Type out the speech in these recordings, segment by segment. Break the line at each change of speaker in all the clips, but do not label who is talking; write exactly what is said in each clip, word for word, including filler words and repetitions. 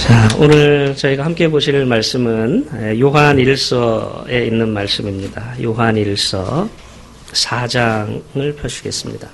자, 오늘 저희가 함께 보실 말씀은 요한 일서에 있는 말씀입니다. 요한 일서 사 장을 펴시겠습니다.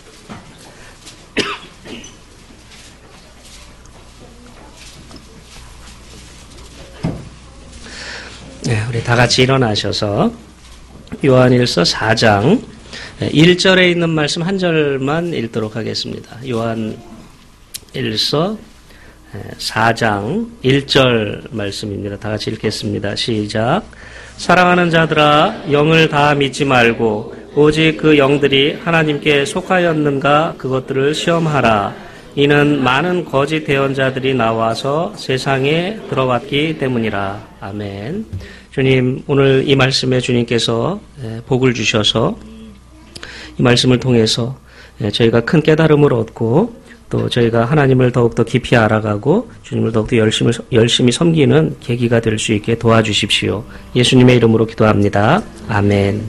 네, 우리 다 같이 일어나셔서 요한 일서 사 장 일 절에 있는 말씀 한 절만 읽도록 하겠습니다. 요한 일서 사 장 일 절 말씀입니다. 다 같이 읽겠습니다. 시작. 사랑하는 자들아, 영을 다 믿지 말고 오직 그 영들이 하나님께 속하였는가 그것들을 시험하라. 이는 많은 거짓 대언자들이 나와서 세상에 들어왔기 때문이라. 아멘. 주님, 오늘 이 말씀에 주님께서 복을 주셔서 이 말씀을 통해서 저희가 큰 깨달음을 얻고 또 저희가 하나님을 더욱더 깊이 알아가고 주님을 더욱더 열심히, 열심히 섬기는 계기가 될 수 있게 도와주십시오. 예수님의 이름으로 기도합니다. 아멘.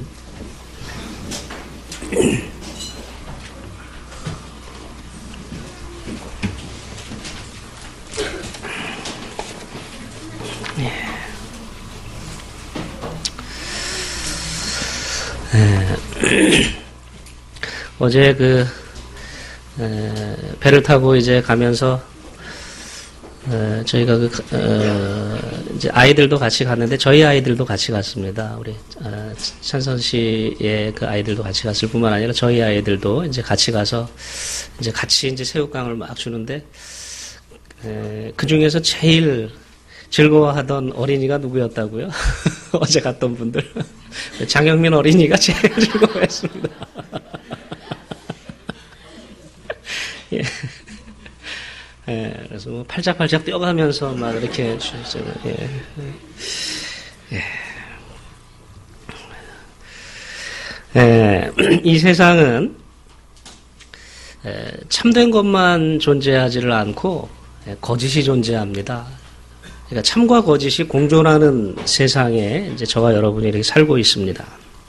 어제 그 에, 배를 타고 이제 가면서 에, 저희가 그 어, 이제 아이들도 같이 갔는데 저희 아이들도 같이 갔습니다. 우리 어, 찬선 씨의 그 아이들도 같이 갔을 뿐만 아니라 저희 아이들도 이제 같이 가서 이제 같이 이제 새우깡을 막 주는데 에, 그 중에서 제일 즐거워하던 어린이가 누구였다고요? 어제 갔던 분들 장영민 어린이가 제일 즐거워했습니다. 예. 예, 그래서 뭐 팔짝팔짝 뛰어가면서 막 이렇게 주셨잖아요. 예. 예. 예. 이 세상은 참된 것만 존재하지를 않고 거짓이 존재합니다. 그러니까 참과 거짓이 공존하는 세상에 이제 저와 여러분이 이렇게 살고 있습니다.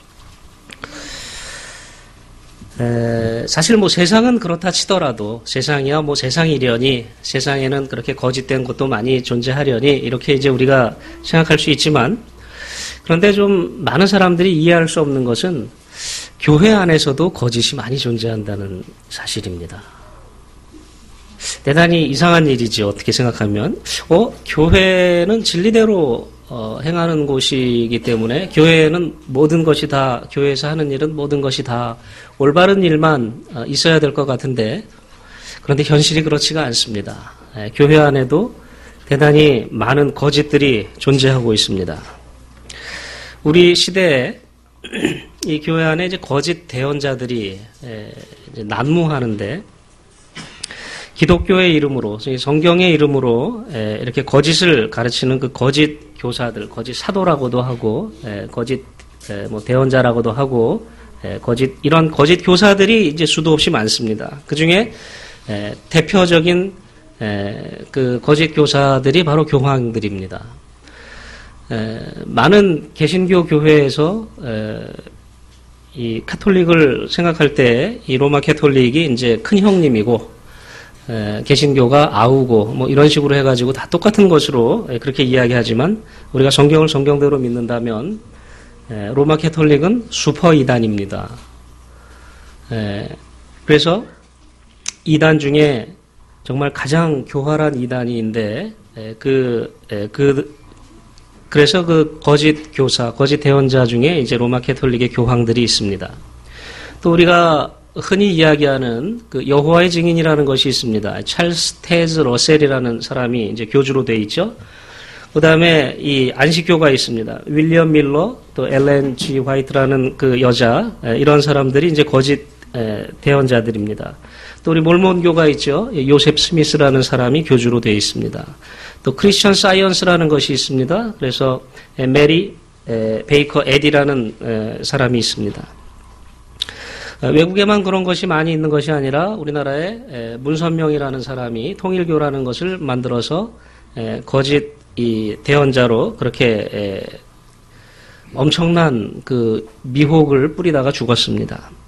에, 사실 뭐 세상은 그렇다 치더라도 세상이야 뭐 세상이려니 세상에는 그렇게 거짓된 것도 많이 존재하려니 이렇게 이제 우리가 생각할 수 있지만 그런데 좀 많은 사람들이 이해할 수 없는 것은 교회 안에서도 거짓이 많이 존재한다는 사실입니다. 대단히 이상한 일이지 어떻게 생각하면 어 교회는 진리대로 어, 행하는 곳이기 때문에 교회는 모든 것이 다 교회에서 하는 일은 모든 것이 다 올바른 일만 어, 있어야 될 것 같은데 그런데 현실이 그렇지가 않습니다. 에, 교회 안에도 대단히 많은 거짓들이 존재하고 있습니다. 우리 시대에 이 교회 안에 이제 거짓 대언자들이 에, 이제 난무하는데 기독교의 이름으로, 성경의 이름으로 이렇게 거짓을 가르치는 그 거짓 교사들, 거짓 사도라고도 하고, 거짓 뭐 대언자라고도 하고, 거짓 이런 거짓 교사들이 이제 수도 없이 많습니다. 그 중에 대표적인 그 거짓 교사들이 바로 교황들입니다. 많은 개신교 교회에서 이 카톨릭을 생각할 때 이 로마 카톨릭이 이제 큰 형님이고. 에, 개신교가 아우고 뭐 이런 식으로 해가지고 다 똑같은 것으로 에, 그렇게 이야기하지만 우리가 성경을 성경대로 믿는다면 에, 로마 캐톨릭은 슈퍼 이단입니다. 에, 그래서 이단 중에 정말 가장 교활한 이단인데 에, 그, 에, 그 그래서 그 거짓 교사, 거짓 대언자 중에 이제 로마 캐톨릭의 교황들이 있습니다. 또 우리가 흔히 이야기하는 그 여호와의 증인이라는 것이 있습니다. 찰스 테즈 러셀이라는 사람이 이제 교주로 돼 있죠. 그 다음에 이 안식교가 있습니다. 윌리엄 밀러, 또 엘렌 G 화이트라는 그 여자, 이런 사람들이 이제 거짓 대언자들입니다. 또 우리 몰몬교가 있죠. 요셉 스미스라는 사람이 교주로 돼 있습니다. 또 크리스천 사이언스라는 것이 있습니다. 그래서 메리 베이커 에디라는 사람이 있습니다. 외국에만 그런 것이 많이 있는 것이 아니라 우리나라에 문선명이라는 사람이 통일교라는 것을 만들어서 거짓 이 대언자로 그렇게 엄청난 그 미혹을 뿌리다가 죽었습니다.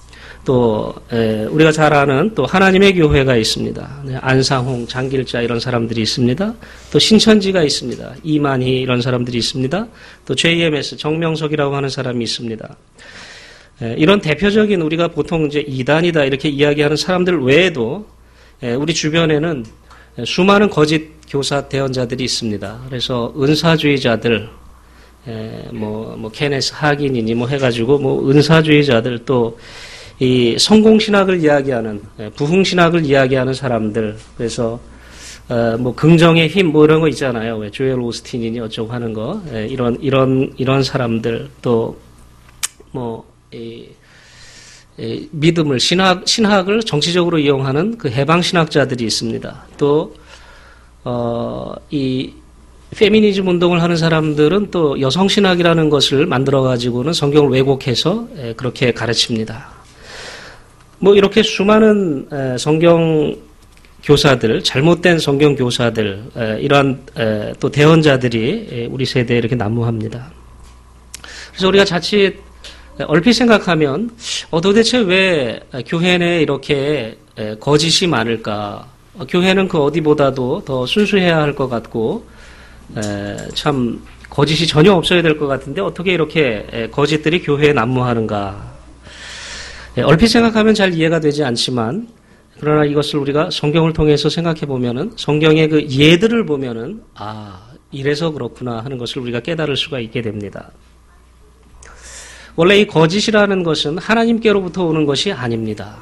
또 에, 우리가 잘 아는 또 하나님의 교회가 있습니다. 네, 안상홍, 장길자 이런 사람들이 있습니다. 또 신천지가 있습니다. 이만희 이런 사람들이 있습니다. 또 제이엠에스 정명석이라고 하는 사람이 있습니다. 에, 이런 대표적인 우리가 보통 이제 이단이다 이렇게 이야기하는 사람들 외에도 에, 우리 주변에는 수많은 거짓 교사 대언자들이 있습니다. 그래서 은사주의자들, 에, 뭐, 뭐, 케네스 하긴이니 뭐 해가지고, 뭐, 은사주의자들 또, 이 성공신학을 이야기하는, 에, 부흥신학을 이야기하는 사람들, 그래서, 어, 뭐, 긍정의 힘, 뭐 이런 거 있잖아요. 왜, 조엘 오스틴이니 어쩌고 하는 거, 에, 이런, 이런, 이런 사람들, 또, 뭐, 이, 이 믿음을, 신학, 신학을 정치적으로 이용하는 그 해방신학자들이 있습니다. 또, 어, 이, 페미니즘 운동을 하는 사람들은 또 여성신학이라는 것을 만들어가지고는 성경을 왜곡해서 그렇게 가르칩니다. 뭐 이렇게 수많은 성경 교사들, 잘못된 성경 교사들, 이러한 또 대언자들이 우리 세대에 이렇게 난무합니다. 그래서 우리가 자칫 얼핏 생각하면 어, 도대체 왜 교회 내에 이렇게 거짓이 많을까? 교회는 그 어디보다도 더 순수해야 할 것 같고 에, 참 거짓이 전혀 없어야 될 것 같은데 어떻게 이렇게 에, 거짓들이 교회에 난무하는가. 에, 얼핏 생각하면 잘 이해가 되지 않지만 그러나 이것을 우리가 성경을 통해서 생각해 보면은 성경의 그 예들을 보면은 아 이래서 그렇구나 하는 것을 우리가 깨달을 수가 있게 됩니다. 원래 이 거짓이라는 것은 하나님께로부터 오는 것이 아닙니다.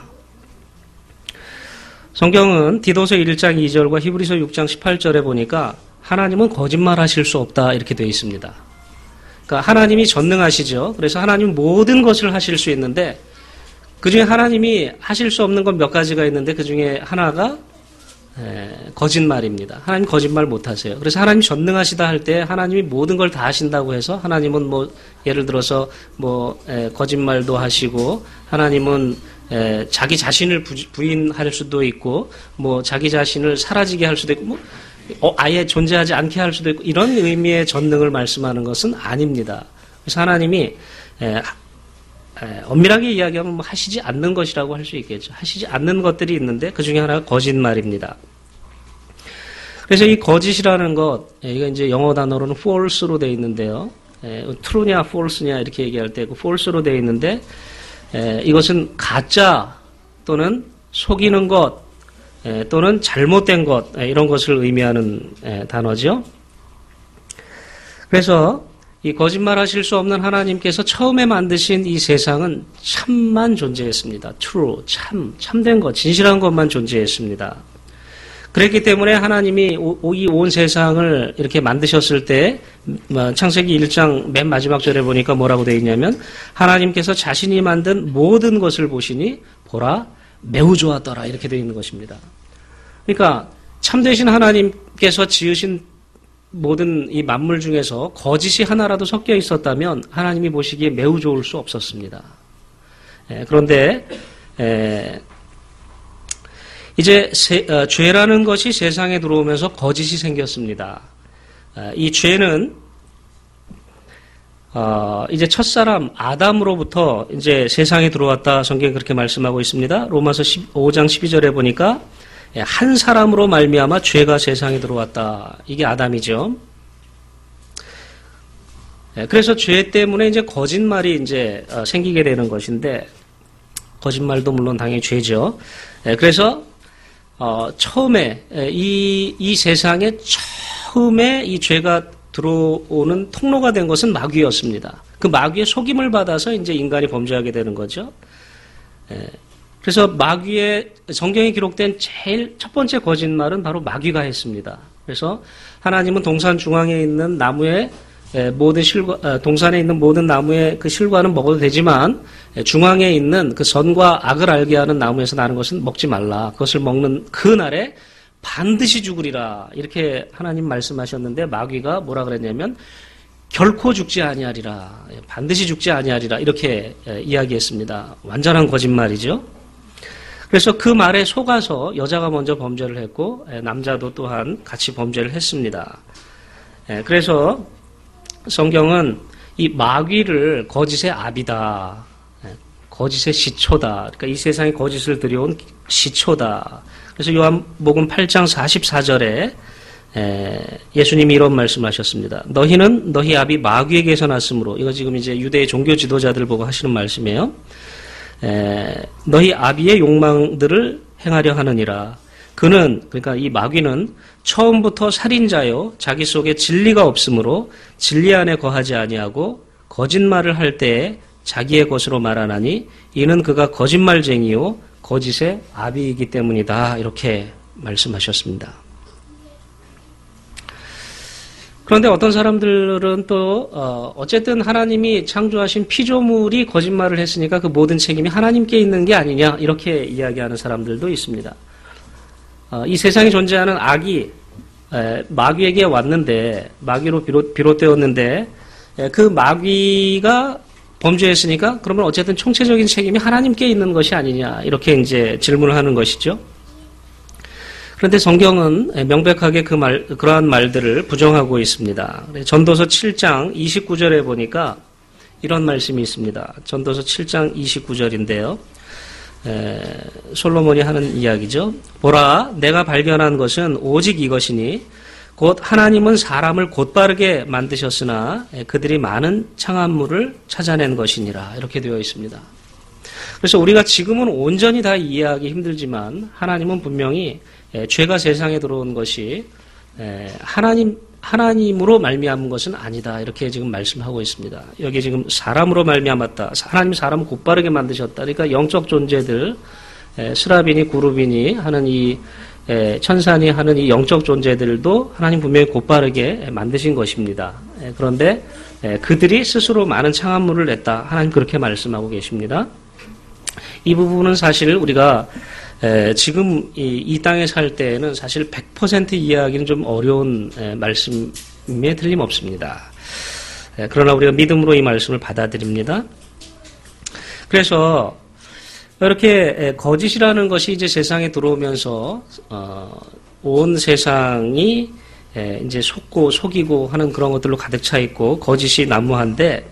성경은 디도서 일 장 이 절과 히브리서 육 장 십팔 절에 보니까 하나님은 거짓말하실 수 없다 이렇게 되어 있습니다. 그러니까 하나님이 전능하시죠. 그래서 하나님은 모든 것을 하실 수 있는데 그중에 하나님이 하실 수 없는 건 몇 가지가 있는데 그중에 하나가 에, 거짓말입니다. 하나님 거짓말 못하세요. 그래서 하나님 전능하시다 할 때 하나님이 모든 걸 다 하신다고 해서 하나님은 뭐 예를 들어서 뭐 에, 거짓말도 하시고 하나님은 에, 자기 자신을 부, 부인할 수도 있고 뭐 자기 자신을 사라지게 할 수도 있고 뭐 어, 아예 존재하지 않게 할 수도 있고 이런 의미의 전능을 말씀하는 것은 아닙니다. 그래서 하나님이 에, 에, 엄밀하게 이야기하면 뭐 하시지 않는 것이라고 할 수 있겠죠. 하시지 않는 것들이 있는데 그 중에 하나가 거짓말입니다. 그래서 이 거짓이라는 것, 이거 이제 영어 단어로는 false로 되어 있는데요. 에, true냐 false냐 이렇게 얘기할 때 그 false로 되어 있는데 에, 이것은 가짜 또는 속이는 것 에, 또는 잘못된 것 에, 이런 것을 의미하는 에, 단어죠. 그래서 이 거짓말하실 수 없는 하나님께서 처음에 만드신 이 세상은 참만 존재했습니다. true, 참, 참된 것, 진실한 것만 존재했습니다. 그랬기 때문에 하나님이 이 온 세상을 이렇게 만드셨을 때 창세기 일 장 맨 마지막 절에 보니까 뭐라고 되어 있냐면 하나님께서 자신이 만든 모든 것을 보시니 보라 매우 좋았더라 이렇게 되어 있는 것입니다. 그러니까 참되신 하나님께서 지으신 모든 이 만물 중에서 거짓이 하나라도 섞여 있었다면 하나님이 보시기에 매우 좋을 수 없었습니다. 에, 그런데 에, 이제 세, 어, 죄라는 것이 세상에 들어오면서 거짓이 생겼습니다. 어, 이 죄는 어, 이제 첫사람 아담으로부터 이제 세상에 들어왔다 성경이 그렇게 말씀하고 있습니다. 로마서 십오 장 십이 절에 보니까 한 사람으로 말미암아 죄가 세상에 들어왔다. 이게 아담이죠. 그래서 죄 때문에 이제 거짓말이 이제 생기게 되는 것인데 거짓말도 물론 당연히 죄죠. 그래서 어, 처음에 이, 이 세상에 처음에 이 죄가 들어오는 통로가 된 것은 마귀였습니다. 그 마귀의 속임을 받아서 이제 인간이 범죄하게 되는 거죠. 그래서 마귀의 성경에 기록된 제일 첫 번째 거짓말은 바로 마귀가 했습니다. 그래서 하나님은 동산 중앙에 있는 나무의 모든 실과, 동산에 있는 모든 나무의 그 실과는 먹어도 되지만 중앙에 있는 그 선과 악을 알게 하는 나무에서 나는 것은 먹지 말라. 그것을 먹는 그 날에 반드시 죽으리라. 이렇게 하나님 말씀하셨는데 마귀가 뭐라 그랬냐면 결코 죽지 아니하리라. 반드시 죽지 아니하리라. 이렇게 이야기했습니다. 완전한 거짓말이죠. 그래서 그 말에 속아서 여자가 먼저 범죄를 했고 남자도 또한 같이 범죄를 했습니다. 그래서 성경은 이 마귀를 거짓의 아비다. 거짓의 시초다. 그러니까 이 세상에 거짓을 들여온 시초다. 그래서 요한복음 팔 장 사십사 절에 예수님이 이런 말씀하셨습니다. 너희는 너희 아비 마귀에게서 났으므로, 이거 지금 이제 유대의 종교 지도자들 보고 하시는 말씀이에요. 에, 너희 아비의 욕망들을 행하려 하느니라. 그는, 그러니까 이 마귀는 처음부터 살인자요 자기 속에 진리가 없으므로 진리 안에 거하지 아니하고 거짓말을 할 때에 자기의 것으로 말하나니 이는 그가 거짓말쟁이요 거짓의 아비이기 때문이다. 이렇게 말씀하셨습니다. 그런데 어떤 사람들은 또 어, 어쨌든 하나님이 창조하신 피조물이 거짓말을 했으니까 그 모든 책임이 하나님께 있는 게 아니냐, 이렇게 이야기하는 사람들도 있습니다. 어, 이 세상에 존재하는 악이 에, 마귀에게 왔는데, 마귀로 비롯, 비롯되었는데 에, 그 마귀가 범죄했으니까 그러면 어쨌든 총체적인 책임이 하나님께 있는 것이 아니냐, 이렇게 이제 질문을 하는 것이죠. 그런데 성경은 명백하게 그 말, 그러한 말들을 부정하고 있습니다. 전도서 칠 장 이십구 절에 보니까 이런 말씀이 있습니다. 전도서 칠 장 이십구 절인데요. 에, 솔로몬이 하는 이야기죠. 보라, 내가 발견한 것은 오직 이것이니 곧 하나님은 사람을 곧바르게 만드셨으나 그들이 많은 창한물을 찾아낸 것이니라. 이렇게 되어 있습니다. 그래서 우리가 지금은 온전히 다 이해하기 힘들지만 하나님은 분명히 죄가 세상에 들어온 것이 하나님, 하나님으로 말미암은 것은 아니다. 이렇게 지금 말씀하고 있습니다. 여기 지금 사람으로 말미암았다. 하나님이 사람을 곧바르게 만드셨다. 그러니까 영적 존재들, 스라비니, 구루비니 하는 이 천사니 하는 이 영적 존재들도 하나님 분명히 곧바르게 만드신 것입니다. 그런데 그들이 스스로 많은 창한물을 냈다. 하나님 그렇게 말씀하고 계십니다. 이 부분은 사실 우리가 에, 지금 이, 이 땅에 살 때에는 사실 백 퍼센트 이해하기는 좀 어려운 에, 말씀에 틀림없습니다. 에, 그러나 우리가 믿음으로 이 말씀을 받아들입니다. 그래서 이렇게 에, 거짓이라는 것이 이제 세상에 들어오면서 어, 온 세상이 에, 이제 속고 속이고 하는 그런 것들로 가득 차 있고 거짓이 난무한데,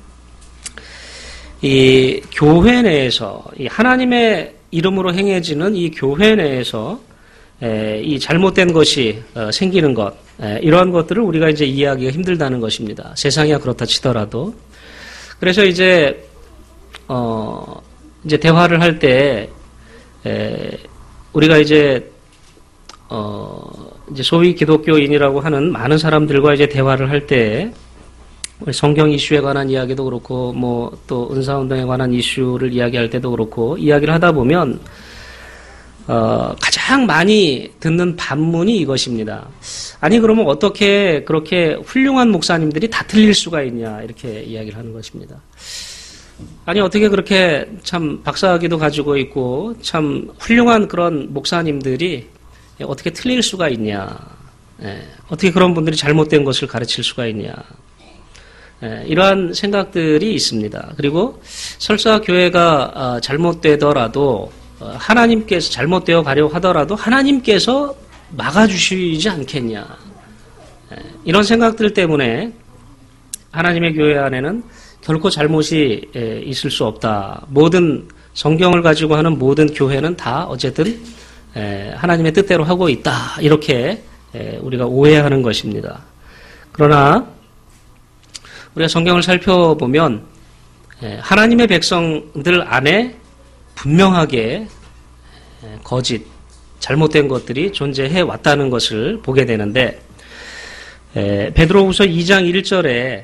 이 교회 내에서 이 하나님의 이름으로 행해지는 이 교회 내에서 에, 이 잘못된 것이 어, 생기는 것, 에, 이러한 것들을 우리가 이제 이해하기가 힘들다는 것입니다. 세상이야 그렇다 치더라도. 그래서 이제 어 이제 대화를 할 때 우리가 이제 어 이제 소위 기독교인이라고 하는 많은 사람들과 이제 대화를 할 때 성경 이슈에 관한 이야기도 그렇고 뭐 또 은사운동에 관한 이슈를 이야기할 때도 그렇고 이야기를 하다 보면 어, 가장 많이 듣는 반문이 이것입니다. 아니 그러면 어떻게 그렇게 훌륭한 목사님들이 다 틀릴 수가 있냐, 이렇게 이야기를 하는 것입니다. 아니 어떻게 그렇게 참 박사학위도 가지고 있고 참 훌륭한 그런 목사님들이 어떻게 틀릴 수가 있냐, 예, 어떻게 그런 분들이 잘못된 것을 가르칠 수가 있냐, 예, 이러한 생각들이 있습니다. 그리고 설사 교회가 잘못되더라도 하나님께서 잘못되어 가려고 하더라도 하나님께서 막아주시지 않겠냐, 예, 이런 생각들 때문에 하나님의 교회 안에는 결코 잘못이 있을 수 없다. 모든 성경을 가지고 하는 모든 교회는 다 어쨌든 하나님의 뜻대로 하고 있다. 이렇게 우리가 오해하는 것입니다. 그러나 우리가 성경을 살펴보면 하나님의 백성들 안에 분명하게 거짓, 잘못된 것들이 존재해 왔다는 것을 보게 되는데, 베드로후서 이 장 일 절에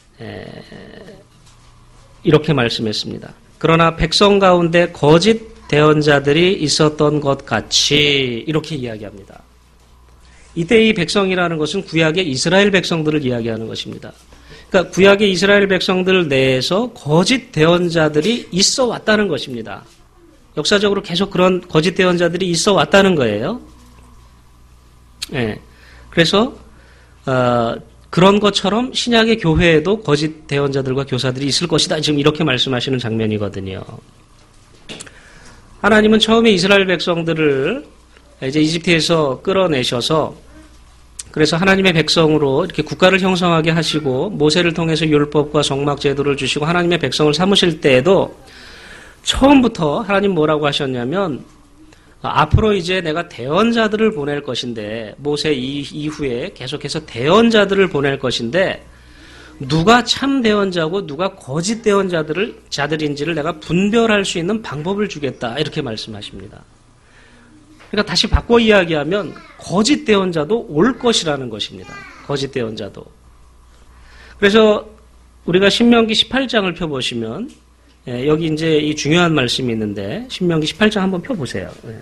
이렇게 말씀했습니다. 그러나 백성 가운데 거짓 대언자들이 있었던 것 같이, 이렇게 이야기합니다. 이때 이 백성이라는 것은 구약의 이스라엘 백성들을 이야기하는 것입니다. 그러니까 구약의 이스라엘 백성들 내에서 거짓 대언자들이 있어 왔다는 것입니다. 역사적으로 계속 그런 거짓 대언자들이 있어 왔다는 거예요. 네. 그래서 어, 그런 것처럼 신약의 교회에도 거짓 대언자들과 교사들이 있을 것이다. 지금 이렇게 말씀하시는 장면이거든요. 하나님은 처음에 이스라엘 백성들을 이제 이집트에서 끌어내셔서 그래서 하나님의 백성으로 이렇게 국가를 형성하게 하시고 모세를 통해서 율법과 성막 제도를 주시고 하나님의 백성을 삼으실 때에도 처음부터 하나님 뭐라고 하셨냐면 앞으로 이제 내가 대언자들을 보낼 것인데 모세 이후에 계속해서 대언자들을 보낼 것인데 누가 참 대언자고 누가 거짓 대언자들을 자들인지를 내가 분별할 수 있는 방법을 주겠다 이렇게 말씀하십니다. 그러니까 다시 바꿔 이야기하면 거짓 대언자도 올 것이라는 것입니다. 거짓 대언자도. 그래서 우리가 신명기 십팔 장을 펴보시면 예, 여기 이제 이 중요한 말씀이 있는데 신명기 십팔 장 한번 펴보세요. 예.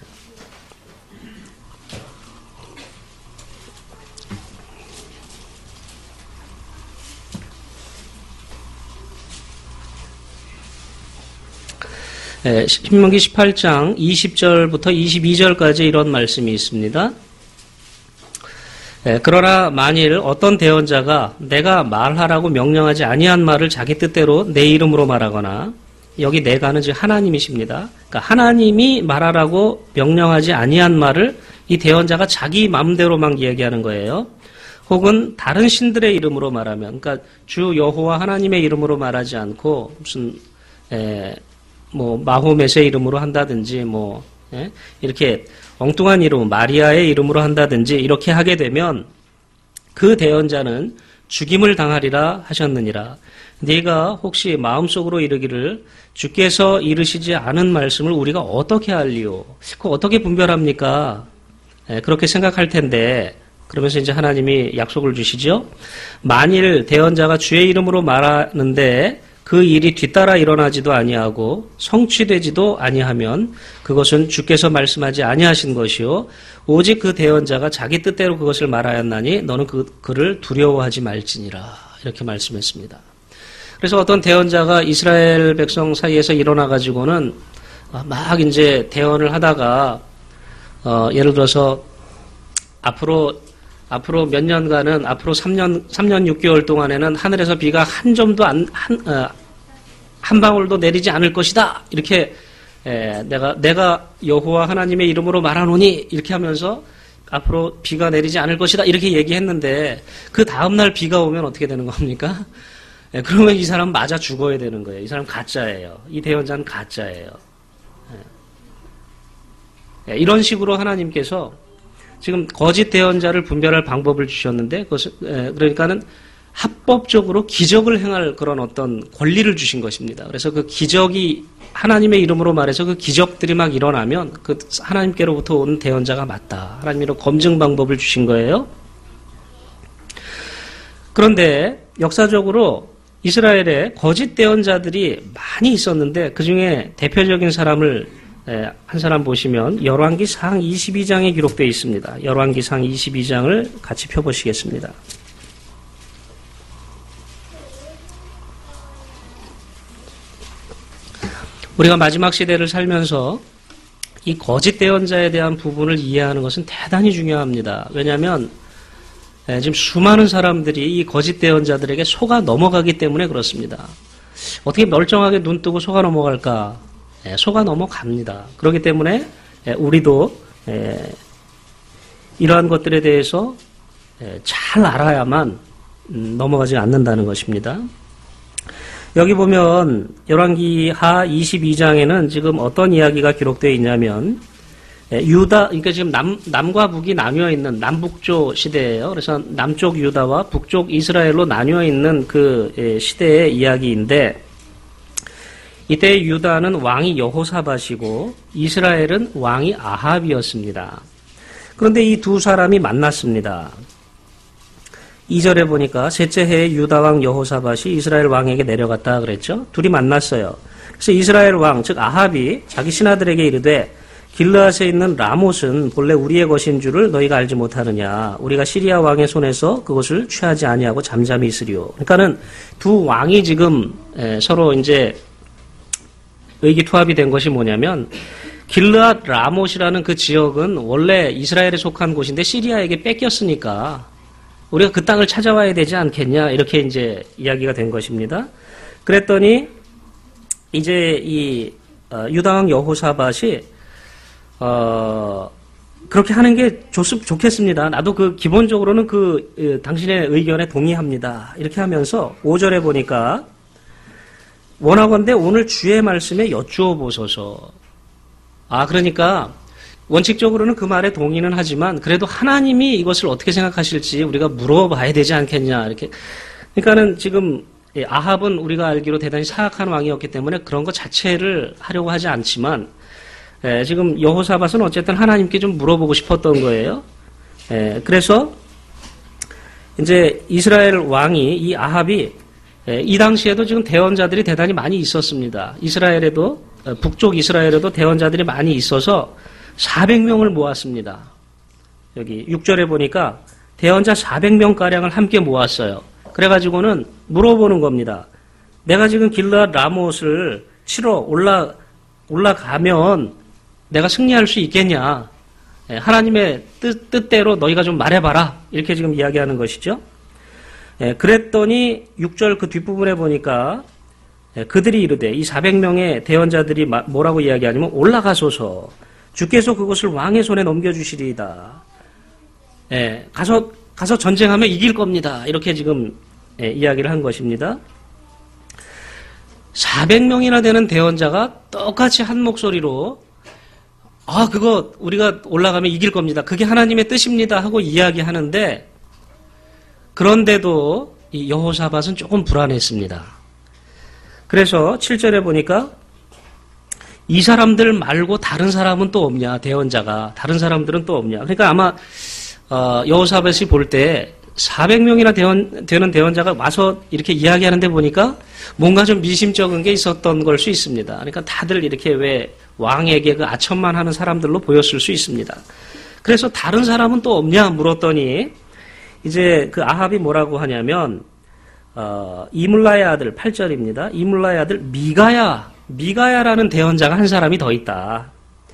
예, 신명기 십팔 장 이십 절부터 이십이 절까지 이런 말씀이 있습니다. 예, 그러나 만일 어떤 대언자가 내가 말하라고 명령하지 아니한 말을 자기 뜻대로 내 이름으로 말하거나 여기 내가는 즉 하나님이십니다. 그러니까 하나님이 말하라고 명령하지 아니한 말을 이 대언자가 자기 마음대로 막 얘기하는 거예요. 혹은 다른 신들의 이름으로 말하면, 그러니까 주 여호와 하나님의 이름으로 말하지 않고 무슨 에, 뭐 마호멧의 이름으로 한다든지 뭐 에? 이렇게 엉뚱한 이름, 마리아의 이름으로 한다든지 이렇게 하게 되면 그 대언자는 죽임을 당하리라 하셨느니라. 네가 혹시 마음속으로 이르기를 주께서 이르시지 않은 말씀을 우리가 어떻게 알리요? 그거 어떻게 분별합니까? 예, 그렇게 생각할 텐데 그러면서 이제 하나님이 약속을 주시죠. 만일 대언자가 주의 이름으로 말하는데 그 일이 뒤따라 일어나지도 아니하고 성취되지도 아니하면 그것은 주께서 말씀하지 아니하신 것이요 오직 그 대언자가 자기 뜻대로 그것을 말하였나니 너는 그, 그를 두려워하지 말지니라 이렇게 말씀했습니다. 그래서 어떤 대언자가 이스라엘 백성 사이에서 일어나가지고는 막 이제 대언을 하다가 어, 예를 들어서 앞으로 앞으로 몇 년간은 앞으로 삼 년 삼 년 육 개월 동안에는 하늘에서 비가 한 점도 안, 한, 어, 한 방울도 내리지 않을 것이다. 이렇게 에, 내가 내가 여호와 하나님의 이름으로 말하노니 이렇게 하면서 앞으로 비가 내리지 않을 것이다. 이렇게 얘기했는데 그 다음 날 비가 오면 어떻게 되는 겁니까? 예, 그러면 이 사람 맞아 죽어야 되는 거예요. 이 사람 가짜예요. 이 대언자는 가짜예요. 예. 예, 이런 식으로 하나님께서 지금 거짓 대언자를 분별할 방법을 주셨는데 그것은 예, 그러니까는 합법적으로 기적을 행할 그런 어떤 권리를 주신 것입니다. 그래서 그 기적이 하나님의 이름으로 말해서 그 기적들이 막 일어나면 그 하나님께로부터 온 대언자가 맞다. 하나님으로 검증 방법을 주신 거예요. 그런데 역사적으로 이스라엘에 거짓 대언자들이 많이 있었는데 그 중에 대표적인 사람을 한 사람 보시면 열왕기상 이십이 장에 기록되어 있습니다. 열왕기상 이십이 장을 같이 펴보시겠습니다. 우리가 마지막 시대를 살면서 이 거짓 대언자에 대한 부분을 이해하는 것은 대단히 중요합니다. 왜냐하면 지금 수많은 사람들이 이 거짓 대언자들에게 속아 넘어가기 때문에 그렇습니다. 어떻게 멀쩡하게 눈 뜨고 속아 넘어갈까? 속아 넘어갑니다. 그렇기 때문에 우리도 이러한 것들에 대해서 잘 알아야만 넘어가지 않는다는 것입니다. 여기 보면 열왕기하 이십이 장에는 지금 어떤 이야기가 기록되어 있냐면 유다, 그러니까 지금 남, 남과 북이 나뉘어 있는 남북조 시대예요. 그래서 남쪽 유다와 북쪽 이스라엘로 나뉘어 있는 그 시대의 이야기인데 이때 유다는 왕이 여호사밧이고 이스라엘은 왕이 아합이었습니다. 그런데 이 두 사람이 만났습니다. 이 절에 보니까 셋째 해에 유다 왕 여호사밧이 이스라엘 왕에게 내려갔다 그랬죠. 둘이 만났어요. 그래서 이스라엘 왕, 즉 아합이 자기 신하들에게 이르되 길르앗에 있는 라못은 본래 우리의 것인 줄을 너희가 알지 못하느냐. 우리가 시리아 왕의 손에서 그것을 취하지 아니하고 잠잠히 있으리요. 그러니까는 두 왕이 지금 서로 이제 의기투합이 된 것이 뭐냐면 길르앗 라못이라는 그 지역은 원래 이스라엘에 속한 곳인데 시리아에게 뺏겼으니까 우리가 그 땅을 찾아와야 되지 않겠냐 이렇게 이제 이야기가 된 것입니다. 그랬더니 이제 이 유다 왕 여호사밧이 어, 그렇게 하는 게 좋, 좋겠습니다. 나도 그, 기본적으로는 그, 에, 당신의 의견에 동의합니다. 이렇게 하면서 오 절에 보니까, 원하건대 오늘 주의 말씀에 여쭈어 보소서. 아, 그러니까 원칙적으로는 그 말에 동의는 하지만 그래도 하나님이 이것을 어떻게 생각하실지 우리가 물어봐야 되지 않겠냐, 이렇게. 그러니까는 지금 아합은 우리가 알기로 대단히 사악한 왕이었기 때문에 그런 것 자체를 하려고 하지 않지만, 에, 지금 여호사밧은 어쨌든 하나님께 좀 물어보고 싶었던 거예요. 에, 그래서 이제 이스라엘 왕이, 이 아합이, 에, 이 당시에도 지금 대언자들이 대단히 많이 있었습니다. 이스라엘에도, 북쪽 이스라엘에도 대언자들이 많이 있어서 사백 명을 모았습니다. 여기 육 절에 보니까 대언자 사백 명가량을 함께 모았어요. 그래가지고는 물어보는 겁니다. 내가 지금 길르앗 라못을 치러 올라, 올라가면 내가 승리할 수 있겠냐. 하나님의 뜻, 뜻대로 너희가 좀 말해봐라. 이렇게 지금 이야기하는 것이죠. 그랬더니 육 절 그 뒷부분에 보니까 그들이 이르되, 이 사백 명의 대언자들이 뭐라고 이야기하냐면 올라가소서 주께서 그것을 왕의 손에 넘겨주시리이다. 가서, 가서 전쟁하면 이길 겁니다. 이렇게 지금 이야기를 한 것입니다. 사백 명이나 되는 대언자가 똑같이 한 목소리로 아, 그거 우리가 올라가면 이길 겁니다. 그게 하나님의 뜻입니다. 하고 이야기하는데, 그런데도 이 여호사밧은 조금 불안했습니다. 그래서 칠 절에 보니까 이 사람들 말고 다른 사람은 또 없냐, 대언자가. 다른 사람들은 또 없냐. 그러니까 아마 어, 여호사밧이 볼 때 사백 명이나 대원, 되는 대언자가 와서 이렇게 이야기하는데 보니까 뭔가 좀 미심쩍은 게 있었던 걸 수 있습니다. 그러니까 다들 이렇게 왜 왕에게 그 아첨만 하는 사람들로 보였을 수 있습니다. 그래서 다른 사람은 또 없냐 물었더니 이제 그 아합이 뭐라고 하냐면 어, 이물라의 아들 팔 절입니다. 이물라의 아들 미가야, 미가야라는 대언자가 한 사람이 더 있다.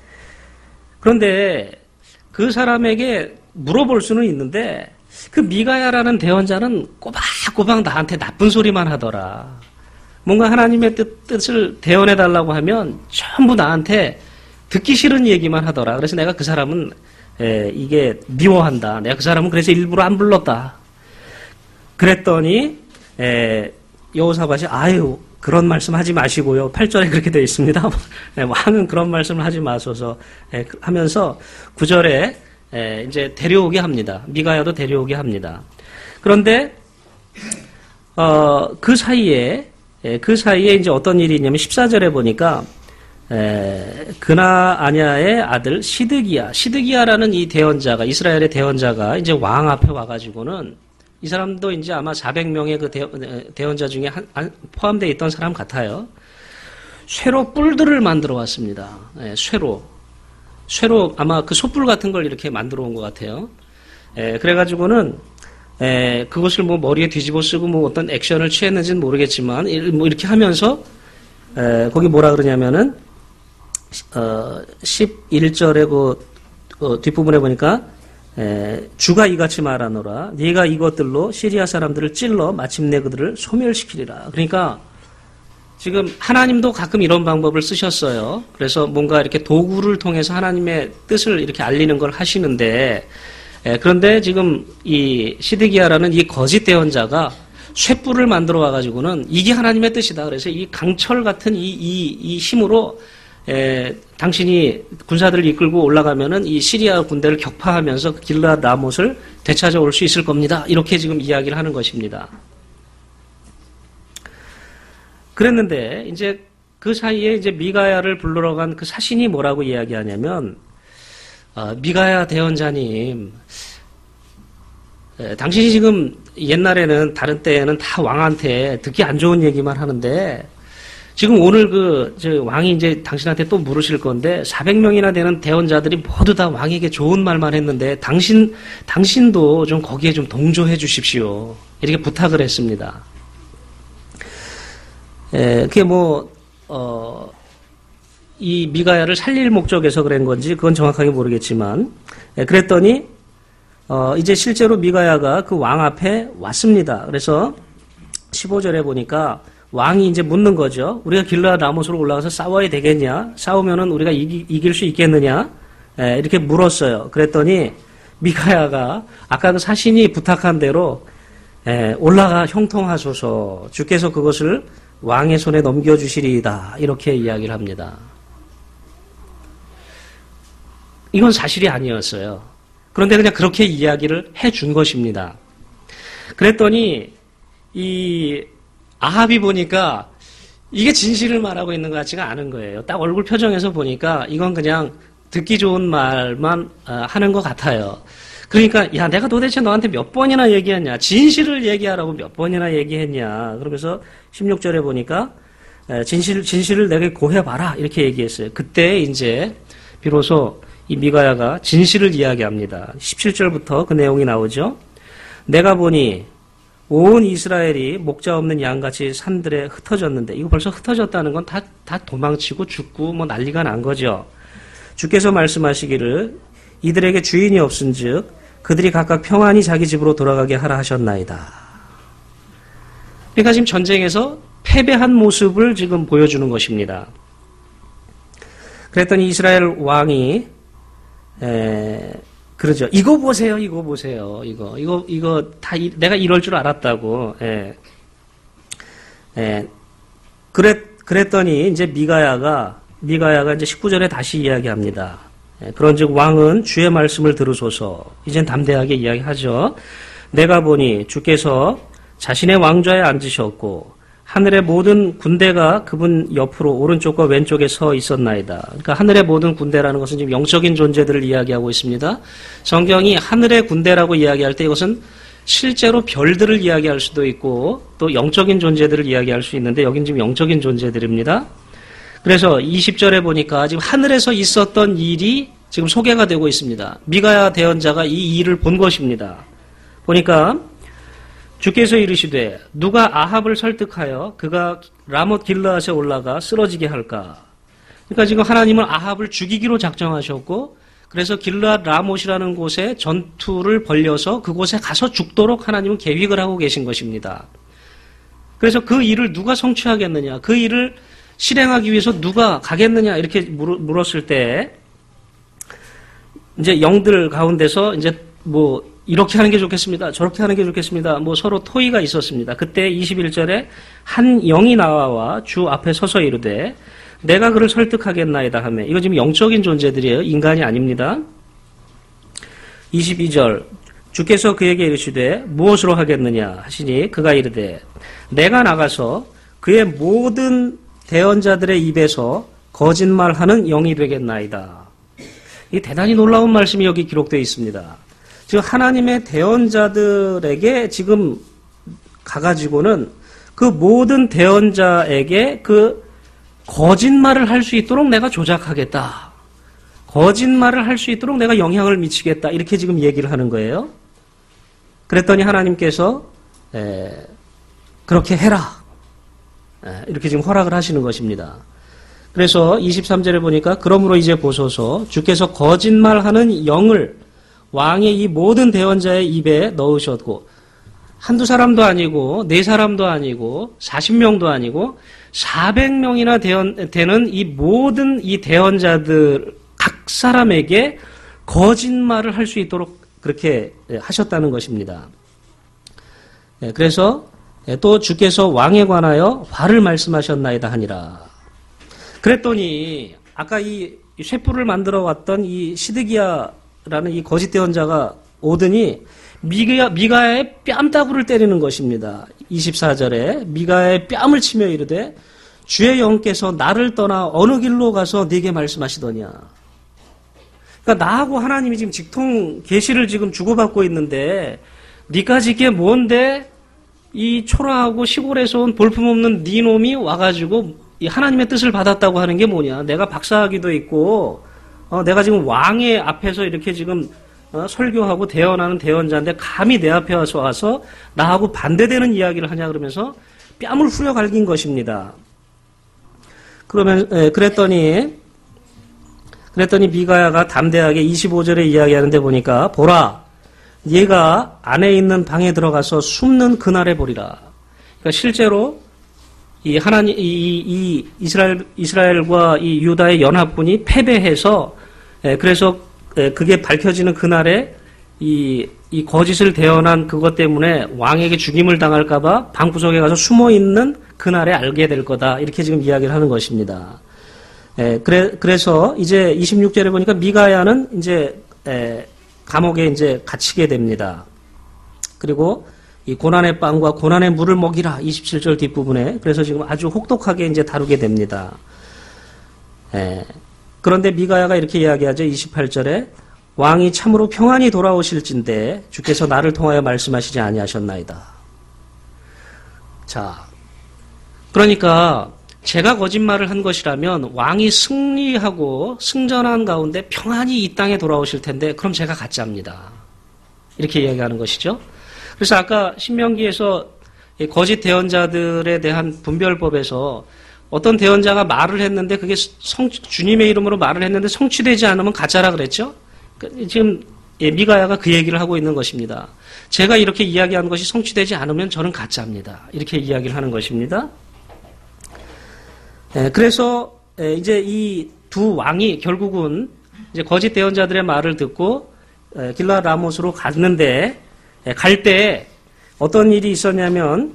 그런데 그 사람에게 물어볼 수는 있는데 그 미가야라는 대언자는 꼬박꼬박 나한테 나쁜 소리만 하더라. 뭔가 하나님의 뜻, 뜻을 대언해달라고 하면 전부 나한테 듣기 싫은 얘기만 하더라. 그래서 내가 그 사람은 에, 이게 미워한다. 내가 그 사람은 그래서 일부러 안 불렀다. 그랬더니 에, 여호사밧이 아유 그런 말씀 하지 마시고요. 팔 절에 그렇게 되어 있습니다. 에, 왕은 그런 말씀을 하지 마소서 에, 하면서 구 절에 에, 이제 데려오게 합니다. 미가야도 데려오게 합니다. 그런데 어, 그 사이에 에, 그 사이에 이제 어떤 일이 있냐면 십사 절에 보니까 에, 그나아냐의 아들 시드기야, 시드기야라는 이 대언자가, 이스라엘의 대언자가 이제 왕 앞에 와가지고는 이 사람도 이제 아마 사백 명의 그 대언자 중에 한, 한, 포함되어 있던 사람 같아요. 쇠로 뿔들을 만들어 왔습니다. 에, 쇠로. 쇠로 아마 그 솥불 같은 걸 이렇게 만들어 온 것 같아요. 에, 그래가지고는 에, 그것을 뭐 머리에 뒤집어 쓰고 뭐 어떤 액션을 취했는지는 모르겠지만 뭐 이렇게 하면서 에, 거기 뭐라 그러냐면은 어, 십일 절에 그 어, 뒷부분에 보니까 에, 주가 이같이 말하노라 네가 이것들로 시리아 사람들을 찔러 마침내 그들을 소멸시키리라. 그러니까 지금 하나님도 가끔 이런 방법을 쓰셨어요. 그래서 뭔가 이렇게 도구를 통해서 하나님의 뜻을 이렇게 알리는 걸 하시는데 에, 그런데 지금 이 시드기야라는 이 거짓 대언자가 쇠뿔을 만들어 와가지고는 이게 하나님의 뜻이다. 그래서 이 강철 같은 이, 이, 이 힘으로 에, 당신이 군사들을 이끌고 올라가면은 이 시리아 군대를 격파하면서 길르앗 라못을 되찾아올 수 있을 겁니다. 이렇게 지금 이야기를 하는 것입니다. 그랬는데 이제 그 사이에 이제 미가야를 불러러 간 그 사신이 뭐라고 이야기하냐면 어, 미가야 대언자님, 에, 당신이 지금 옛날에는 다른 때에는 다 왕한테 듣기 안 좋은 얘기만 하는데 지금 오늘 그 저 왕이 이제 당신한테 또 물으실 건데 사백 명이나 되는 대언자들이 모두 다 왕에게 좋은 말만 했는데 당신 당신도 좀 거기에 좀 동조해 주십시오. 이렇게 부탁을 했습니다. 에, 그게 뭐 어, 이 미가야를 살릴 목적에서 그런 건지 그건 정확하게 모르겠지만 에, 그랬더니 어, 이제 실제로 미가야가 그 왕 앞에 왔습니다. 그래서 십오 절에 보니까 왕이 이제 묻는 거죠. 우리가 길르앗 라못으로 올라가서 싸워야 되겠냐? 싸우면은 우리가 이기, 이길 수 있겠느냐? 에, 이렇게 물었어요. 그랬더니 미가야가 아까 그 사신이 부탁한 대로 에, 올라가 형통하소서. 주께서 그것을 왕의 손에 넘겨주시리이다. 이렇게 이야기를 합니다. 이건 사실이 아니었어요. 그런데 그냥 그렇게 이야기를 해준 것입니다. 그랬더니 이 아합이 보니까 이게 진실을 말하고 있는 것 같지가 않은 거예요. 딱 얼굴 표정에서 보니까 이건 그냥 듣기 좋은 말만 하는 것 같아요. 그러니까 야 내가 도대체 너한테 몇 번이나 얘기했냐. 진실을 얘기하라고 몇 번이나 얘기했냐. 그러면서 십육 절에 보니까 진실, 진실을 내게 고해봐라 이렇게 얘기했어요. 그때 이제 비로소 이 미가야가 진실을 이야기합니다. 십칠 절부터 그 내용이 나오죠. 내가 보니 온 이스라엘이 목자 없는 양같이 산들에 흩어졌는데 이거 벌써 흩어졌다는 건 다, 다 도망치고 죽고 뭐 난리가 난 거죠. 주께서 말씀하시기를 이들에게 주인이 없은즉 그들이 각각 평안히 자기 집으로 돌아가게 하라 하셨나이다. 그러니까 지금 전쟁에서 패배한 모습을 지금 보여주는 것입니다. 그랬더니 이스라엘 왕이 에, 그러죠. 이거 보세요, 이거 보세요, 이거, 이거, 이거 다 이, 내가 이럴 줄 알았다고. 에, 에, 그랬 그랬더니 이제 미가야가 미가야가 이제 십구 절에 다시 이야기합니다. 에, 그런즉 왕은 주의 말씀을 들으소서. 이젠 담대하게 이야기하죠. 내가 보니 주께서 자신의 왕좌에 앉으셨고 하늘의 모든 군대가 그분 옆으로 오른쪽과 왼쪽에 서 있었나이다. 그러니까 하늘의 모든 군대라는 것은 지금 영적인 존재들을 이야기하고 있습니다. 성경이 하늘의 군대라고 이야기할 때 이것은 실제로 별들을 이야기할 수도 있고 또 영적인 존재들을 이야기할 수 있는데 여긴 지금 영적인 존재들입니다. 그래서 이십 절에 보니까 지금 하늘에서 있었던 일이 지금 소개가 되고 있습니다. 미가야 대언자가 이 일을 본 것입니다. 보니까 주께서 이르시되 누가 아합을 설득하여 그가 라못 길르앗에 올라가 쓰러지게 할까? 그러니까 지금 하나님은 아합을 죽이기로 작정하셨고 그래서 길르앗 라못이라는 곳에 전투를 벌려서 그곳에 가서 죽도록 하나님은 계획을 하고 계신 것입니다. 그래서 그 일을 누가 성취하겠느냐? 그 일을 실행하기 위해서 누가 가겠느냐? 이렇게 물었을 때 이제 영들 가운데서 이제 뭐 이렇게 하는 게 좋겠습니다. 저렇게 하는 게 좋겠습니다. 뭐 서로 토의가 있었습니다. 그때 이십일 절에 한 영이 나와 주 앞에 서서 이르되 내가 그를 설득하겠나이다 하며 이거 지금 영적인 존재들이에요. 인간이 아닙니다. 이십이 절 주께서 그에게 이르시되 무엇으로 하겠느냐 하시니 그가 이르되 내가 나가서 그의 모든 대언자들의 입에서 거짓말하는 영이 되겠나이다. 이 대단히 놀라운 말씀이 여기 기록되어 있습니다. 즉 하나님의 대언자들에게 지금 가가지고는 그 모든 대언자에게 그 거짓말을 할 수 있도록 내가 조작하겠다. 거짓말을 할 수 있도록 내가 영향을 미치겠다. 이렇게 지금 얘기를 하는 거예요. 그랬더니 하나님께서 에, 그렇게 해라. 에, 이렇게 지금 허락을 하시는 것입니다. 그래서 이십삼 절에 보니까 그러므로 이제 보소서 주께서 거짓말하는 영을 왕의 이 모든 대언자의 입에 넣으셨고 한두 사람도 아니고 네 사람도 아니고 사십 명도 아니고 사백 명이나 대언, 되는 이 모든 이 대언자들 각 사람에게 거짓말을 할 수 있도록 그렇게 하셨다는 것입니다. 그래서 또 주께서 왕에 관하여 화를 말씀하셨나이다 하니라. 그랬더니 아까 이 쇠뿔을 만들어 왔던 이 시드기야라는 이 거짓 대언자가 오더니 미가, 미가의 뺨따구를 때리는 것입니다. 이십사 절에 미가의 뺨을 치며 이르되 주의 영께서 나를 떠나 어느 길로 가서 네게 말씀하시더냐. 그러니까 나하고 하나님이 지금 직통 계시를 지금 주고받고 있는데 네가 지게 뭔데 이 초라하고 시골에서 온 볼품없는 네 놈이 와가지고 이 하나님의 뜻을 받았다고 하는 게 뭐냐. 내가 박사학위도 있고 어, 내가 지금 왕의 앞에서 이렇게 지금 어, 설교하고 대언하는 대언자인데 감히 내 앞에 와서 와서 나하고 반대되는 이야기를 하냐 그러면서 뺨을 후려 갈긴 것입니다. 그러면 에, 그랬더니 그랬더니 미가야가 담대하게 이십오 절에 이야기하는데 보니까 보라 얘가 안에 있는 방에 들어가서 숨는 그날에 보리라. 그러니까 실제로 이 하나님 이, 이 이스라엘 이스라엘과 이 유다의 연합군이 패배해서 에, 그래서 에, 그게 밝혀지는 그날에 이, 이 거짓을 대언한 그것 때문에 왕에게 죽임을 당할까봐 방구석에 가서 숨어 있는 그날에 알게 될 거다. 이렇게 지금 이야기를 하는 것입니다. 에, 그래, 그래서 이제 이십육 절에 보니까 미가야는 이제, 에, 감옥에 이제 갇히게 됩니다. 그리고 이 고난의 빵과 고난의 물을 먹이라. 이십칠 절 뒷부분에. 그래서 지금 아주 혹독하게 이제 다루게 됩니다. 에, 그런데 미가야가 이렇게 이야기하죠. 이십팔 절에 왕이 참으로 평안히 돌아오실진데 주께서 나를 통하여 말씀하시지 아니하셨나이다. 자, 그러니까 제가 거짓말을 한 것이라면 왕이 승리하고 승전한 가운데 평안히 이 땅에 돌아오실 텐데 그럼 제가 가짜입니다. 이렇게 이야기하는 것이죠. 그래서 아까 신명기에서 거짓 대언자들에 대한 분별법에서 어떤 대언자가 말을 했는데 그게 성, 주님의 이름으로 말을 했는데 성취되지 않으면 가짜라 그랬죠. 지금 미가야가 그 얘기를 하고 있는 것입니다. 제가 이렇게 이야기한 것이 성취되지 않으면 저는 가짜입니다. 이렇게 이야기를 하는 것입니다. 그래서 이제 이 두 왕이 결국은 이제 거짓 대언자들의 말을 듣고 길라 라못으로 갔는데 갈 때 어떤 일이 있었냐면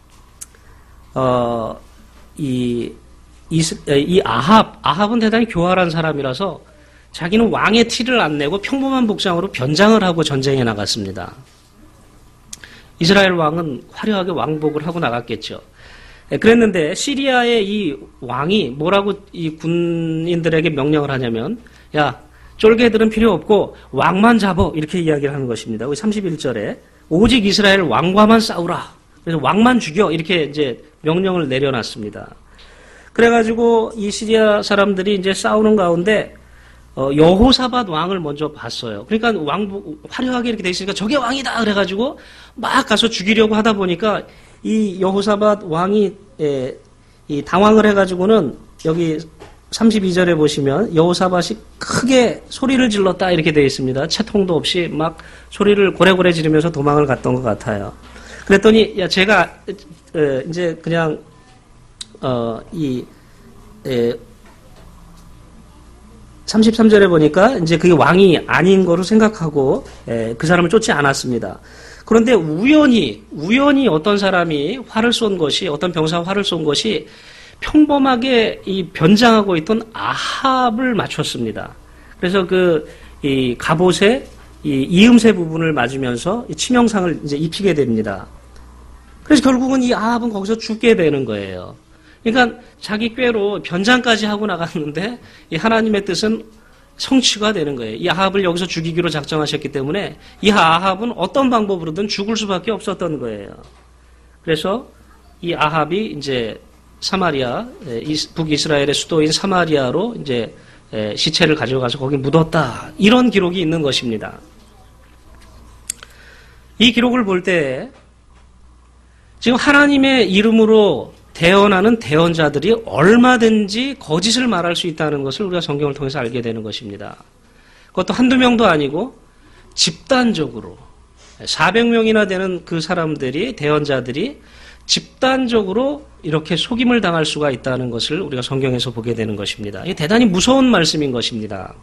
어, 이, 이, 이 아합 아합은 대단히 교활한 사람이라서 자기는 왕의 티를 안 내고 평범한 복장으로 변장을 하고 전쟁에 나갔습니다. 이스라엘 왕은 화려하게 왕복을 하고 나갔겠죠. 그랬는데 시리아의 이 왕이 뭐라고 이 군인들에게 명령을 하냐면 야 쫄개들은 필요 없고 왕만 잡어 이렇게 이야기를 하는 것입니다. 삼십일 절에 오직 이스라엘 왕과만 싸우라. 그래서 왕만 죽여 이렇게 이제 명령을 내려놨습니다. 그래가지고 이 시리아 사람들이 이제 싸우는 가운데 어, 여호사밧 왕을 먼저 봤어요. 그러니까 왕 화려하게 이렇게 돼 있으니까 저게 왕이다 그래가지고 막 가서 죽이려고 하다 보니까 이 여호사밧 왕이 에, 이 당황을 해가지고는 여기 삼십이 절에 보시면 여호사밧이 크게 소리를 질렀다 이렇게 되어 있습니다. 채통도 없이 막 소리를 고래고래 지르면서 도망을 갔던 것 같아요. 그랬더니 야 제가 에, 이제 그냥 어, 이 에, 삼십삼 절에 보니까 이제 그게 왕이 아닌 거로 생각하고 에, 그 사람을 쫓지 않았습니다. 그런데 우연히 우연히 어떤 사람이 활을 쏜 것이 어떤 병사가 활을 쏜 것이 평범하게 이 변장하고 있던 아합을 맞췄습니다. 그래서 그 이 갑옷의 이 이음새 부분을 맞으면서 이 치명상을 이제 입히게 됩니다. 그래서 결국은 이 아합은 거기서 죽게 되는 거예요. 그러니까 자기 꾀로 변장까지 하고 나갔는데 이 하나님의 뜻은 성취가 되는 거예요. 이 아합을 여기서 죽이기로 작정하셨기 때문에 이 아합은 어떤 방법으로든 죽을 수밖에 없었던 거예요. 그래서 이 아합이 이제 사마리아, 북이스라엘의 수도인 사마리아로 이제 시체를 가져가서 거기 묻었다. 이런 기록이 있는 것입니다. 이 기록을 볼 때 지금 하나님의 이름으로 대언하는 대언자들이 얼마든지 거짓을 말할 수 있다는 것을 우리가 성경을 통해서 알게 되는 것입니다. 그것도 한두 명도 아니고 집단적으로 사백 명이나 되는 그 사람들이 대언자들이 집단적으로 이렇게 속임을 당할 수가 있다는 것을 우리가 성경에서 보게 되는 것입니다. 이게 대단히 무서운 말씀인 것입니다.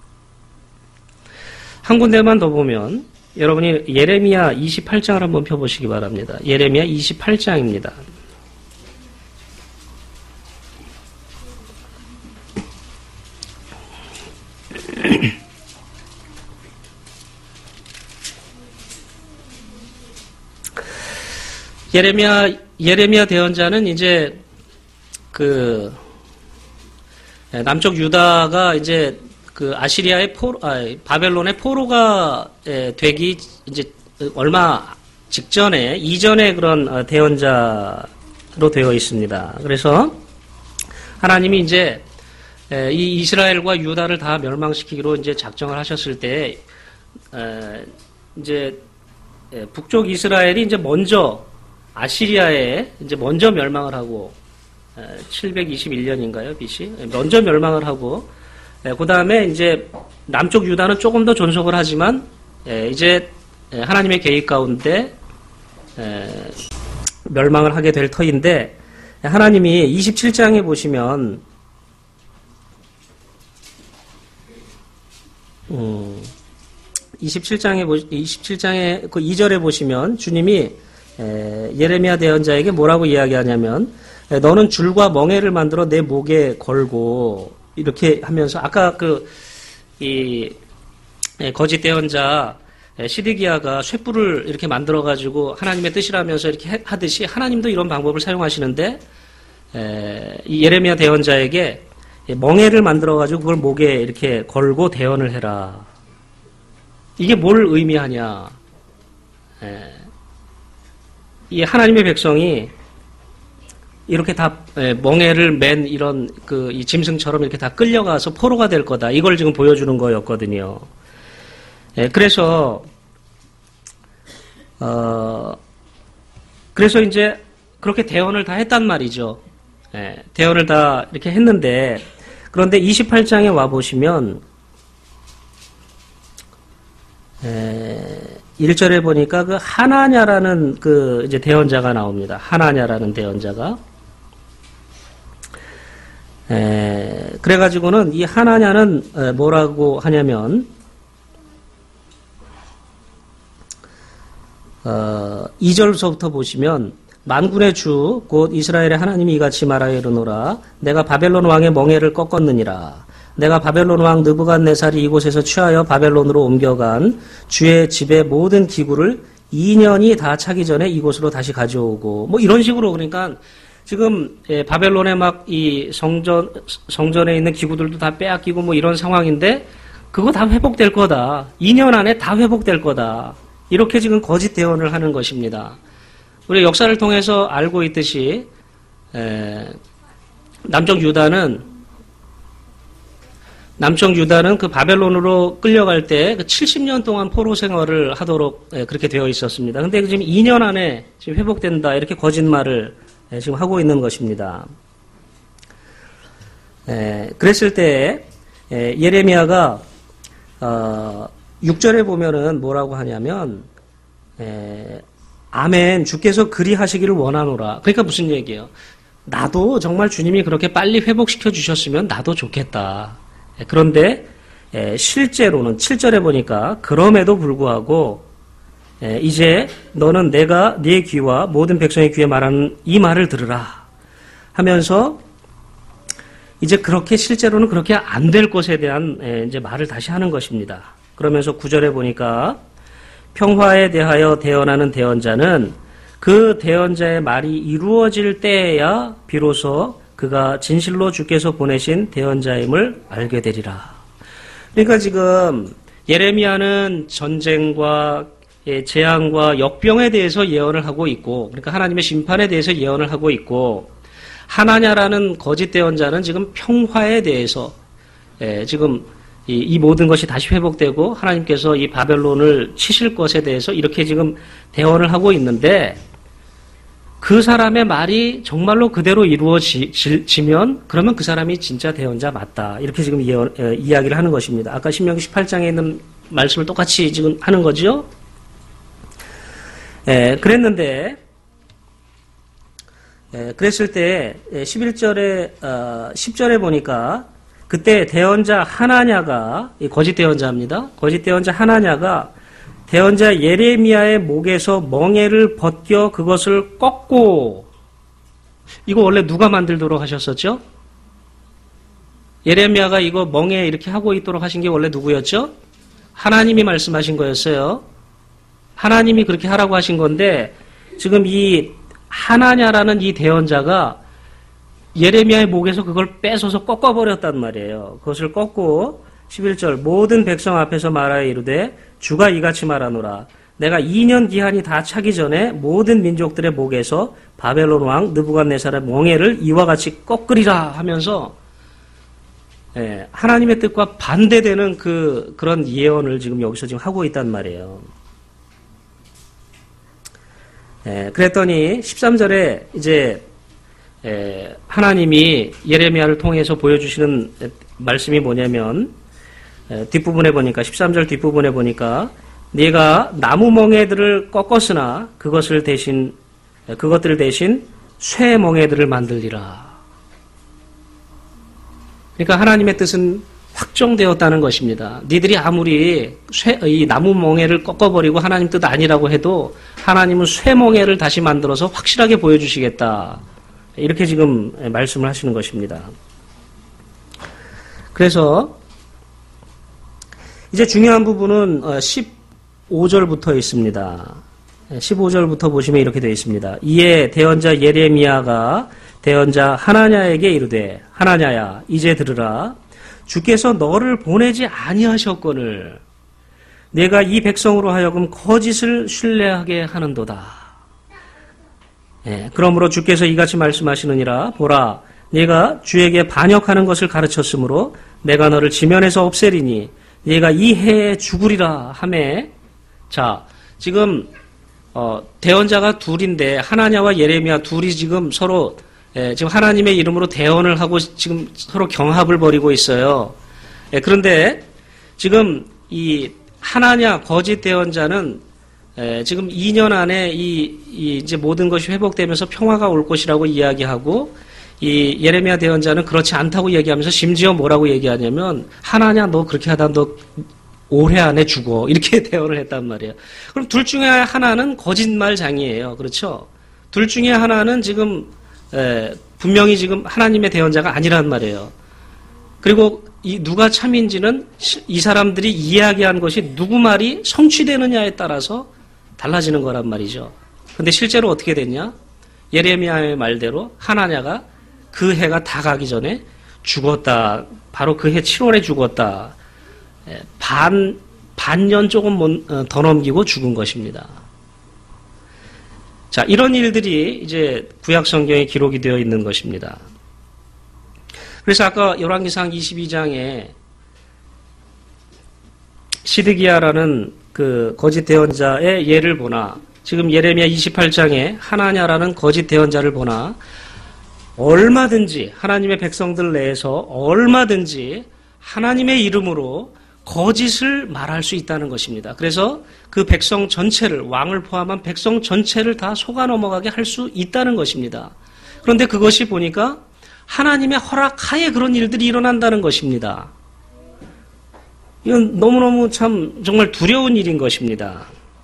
한 군데만 더 보면 여러분이 예레미야 이십팔 장을 한번 펴보시기 바랍니다. 예레미야 이십팔 장입니다. 예레미야 예레미야 대언자는 이제 그 남쪽 유다가 이제 그 아시리아의 포 아, 바벨론의 포로가 되기 이제 얼마 직전에 이전에 그런 대언자로 되어 있습니다. 그래서 하나님이 이제 이 이스라엘과 유다를 다 멸망시키기로 이제 작정을 하셨을 때 이제 북쪽 이스라엘이 이제 먼저 아시리아에 이제 먼저 멸망을 하고 칠백이십일 년인가요, 비씨? 먼저 멸망을 하고 그 다음에 이제 남쪽 유다는 조금 더 존속을 하지만 이제 하나님의 계획 가운데 멸망을 하게 될 터인데 하나님이 이십칠 장에 보시면 음, 이십칠 장에 이십칠 장에 그 이 절에 보시면 주님이 예레미야 대언자에게 뭐라고 이야기하냐면 너는 줄과 멍에를 만들어 내 목에 걸고 이렇게 하면서 아까 그 이 거짓 대언자 시드기야가 쇠뿔을 이렇게 만들어 가지고 하나님의 뜻이라면서 이렇게 하듯이 하나님도 이런 방법을 사용하시는데 이 예레미야 대언자에게 멍에를 만들어 가지고 그걸 목에 이렇게 걸고 대언을 해라. 이게 뭘 의미하냐? 이 하나님의 백성이 이렇게 다 멍에를 맨 이런 그 이 짐승처럼 이렇게 다 끌려가서 포로가 될 거다. 이걸 지금 보여주는 거였거든요. 예, 그래서 어 그래서 이제 그렇게 대언을 다 했단 말이죠. 예, 대언을 다 이렇게 했는데 그런데 이십팔 장에 와 보시면 일 절에 보니까 그 하나냐라는 그 이제 대언자가 나옵니다. 하나냐라는 대언자가 에, 그래가지고는 이 하나냐는 뭐라고 하냐면 어, 이 절서부터 보시면 만군의 주 곧 이스라엘의 하나님이 이같이 말하여 이르노라 내가 바벨론 왕의 멍에를 꺾었느니라 내가 바벨론 왕 느부갓네살이 이곳에서 취하여 바벨론으로 옮겨간 주의 집의 모든 기구를 이 년이 다 차기 전에 이곳으로 다시 가져오고 뭐 이런 식으로 그러니까 지금 바벨론에 막 이 성전 성전에 있는 기구들도 다 빼앗기고 뭐 이런 상황인데 그거 다 회복될 거다. 이 년 안에 다 회복될 거다. 이렇게 지금 거짓 대언을 하는 것입니다. 우리 역사를 통해서 알고 있듯이 에, 남쪽 유다는 남쪽 유다는 그 바벨론으로 끌려갈 때 그 칠십 년 동안 포로 생활을 하도록 에, 그렇게 되어 있었습니다. 근데 지금 이 년 안에 지금 회복된다 이렇게 거짓말을 에, 지금 하고 있는 것입니다. 에, 그랬을 때 에, 예레미야가 어, 육 절에 보면은 뭐라고 하냐면 에, 아멘 주께서 그리 하시기를 원하노라. 그러니까 무슨 얘기예요? 나도 정말 주님이 그렇게 빨리 회복시켜 주셨으면 나도 좋겠다. 에, 그런데 에, 실제로는 칠 절에 보니까 그럼에도 불구하고 에, 이제 너는 내가 네 귀와 모든 백성의 귀에 말하는 이 말을 들으라 하면서 이제 그렇게 실제로는 그렇게 안 될 것에 대한 에, 이제 말을 다시 하는 것입니다. 그러면서 구 절에 보니까 평화에 대하여 대언하는 대언자는 그 대언자의 말이 이루어질 때에야 비로소 그가 진실로 주께서 보내신 대언자임을 알게 되리라. 그러니까 지금 예레미야는 전쟁과 재앙과 역병에 대해서 예언을 하고 있고 그러니까 하나님의 심판에 대해서 예언을 하고 있고 하나냐라는 거짓 대언자는 지금 평화에 대해서 지금 이, 이 모든 것이 다시 회복되고 하나님께서 이 바벨론을 치실 것에 대해서 이렇게 지금 대언을 하고 있는데 그 사람의 말이 정말로 그대로 이루어지면 그러면 그 사람이 진짜 대언자 맞다. 이렇게 지금 예언, 에, 이야기를 하는 것입니다. 아까 신명기 십팔 장에 있는 말씀을 똑같이 지금 하는 거죠. 에, 그랬는데 에, 그랬을 때 십일 절에 어, 십 절에 보니까 그때 대언자 하나냐가 거짓 대언자입니다. 거짓 대언자 하나냐가 대언자 예레미야의 목에서 멍에를 벗겨 그것을 꺾고 이거 원래 누가 만들도록 하셨었죠? 예레미야가 이거 멍에 이렇게 하고 있도록 하신 게 원래 누구였죠? 하나님이 말씀하신 거였어요. 하나님이 그렇게 하라고 하신 건데 지금 이 하나냐라는 이 대언자가 예레미야의 목에서 그걸 뺏어서 꺾어버렸단 말이에요. 그것을 꺾고 십일 절 모든 백성 앞에서 말하여 이르되 주가 이같이 말하노라 내가 이 년 기한이 다 차기 전에 모든 민족들의 목에서 바벨론 왕 느부갓네살의 멍에를 이와 같이 꺾으리라 하면서 예, 하나님의 뜻과 반대되는 그 그런 예언을 지금 여기서 지금 하고 있단 말이에요. 예, 그랬더니 십삼 절에 이제 에, 하나님이 예레미야를 통해서 보여주시는 말씀이 뭐냐면 에, 뒷부분에 보니까 십삼 절 뒷부분에 보니까 네가 나무 멍에들을 꺾었으나 그것을 대신 그것들 대신 쇠 멍에들을 만들리라. 그러니까 하나님의 뜻은 확정되었다는 것입니다. 니들이 아무리 쇠, 이 나무 멍에를 꺾어버리고 하나님 뜻 아니라고 해도 하나님은 쇠 멍에를 다시 만들어서 확실하게 보여주시겠다. 이렇게 지금 말씀을 하시는 것입니다. 그래서 이제 중요한 부분은 십오 절부터 있습니다. 십오 절부터 보시면 이렇게 되어 있습니다. 이에 대언자 예레미야가 대언자 하나냐에게 이르되 하나냐야 이제 들으라. 주께서 너를 보내지 아니하셨거늘 내가 이 백성으로 하여금 거짓을 신뢰하게 하는도다. 예, 그러므로 주께서 이같이 말씀하시느니라. 보라, 네가 주에게 반역하는 것을 가르쳤으므로 내가 너를 지면에서 없애리니 네가 이 해에 죽으리라 하매. 자, 지금 어, 대언자가 둘인데 하나냐와 예레미야 둘이 지금 서로 예, 지금 하나님의 이름으로 대언을 하고 지금 서로 경합을 벌이고 있어요. 예, 그런데 지금 이 하나냐 거짓 대언자는 예, 지금 이 년 안에 이, 이 이제 모든 것이 회복되면서 평화가 올 것이라고 이야기하고 이 예레미야 대언자는 그렇지 않다고 얘기하면서 심지어 뭐라고 얘기하냐면 하나냐 너 그렇게 하다 너 올해 안에 죽어 이렇게 대언을 했단 말이에요. 그럼 둘 중에 하나는 거짓말장이에요. 그렇죠? 둘 중에 하나는 지금 에, 분명히 지금 하나님의 대언자가 아니란 말이에요. 그리고 이 누가 참인지는 이 사람들이 이야기한 것이 누구 말이 성취되느냐에 따라서 달라지는 거란 말이죠. 근데 실제로 어떻게 됐냐? 예레미야의 말대로 하나냐가 그 해가 다 가기 전에 죽었다. 바로 그 해 칠월에 죽었다. 반, 반년 조금 더 넘기고 죽은 것입니다. 자, 이런 일들이 이제 구약 성경에 기록이 되어 있는 것입니다. 그래서 아까 열왕기상 이십이 장에 시드기야라는 그 거짓 대언자의 예를 보나 지금 예레미야 이십팔 장에 하나냐라는 거짓 대언자를 보나 얼마든지 하나님의 백성들 내에서 얼마든지 하나님의 이름으로 거짓을 말할 수 있다는 것입니다. 그래서 그 백성 전체를 왕을 포함한 백성 전체를 다 속아 넘어가게 할 수 있다는 것입니다. 그런데 그것이 보니까 하나님의 허락하에 그런 일들이 일어난다는 것입니다. 이건 너무너무 참 정말 두려운 일인 것입니다.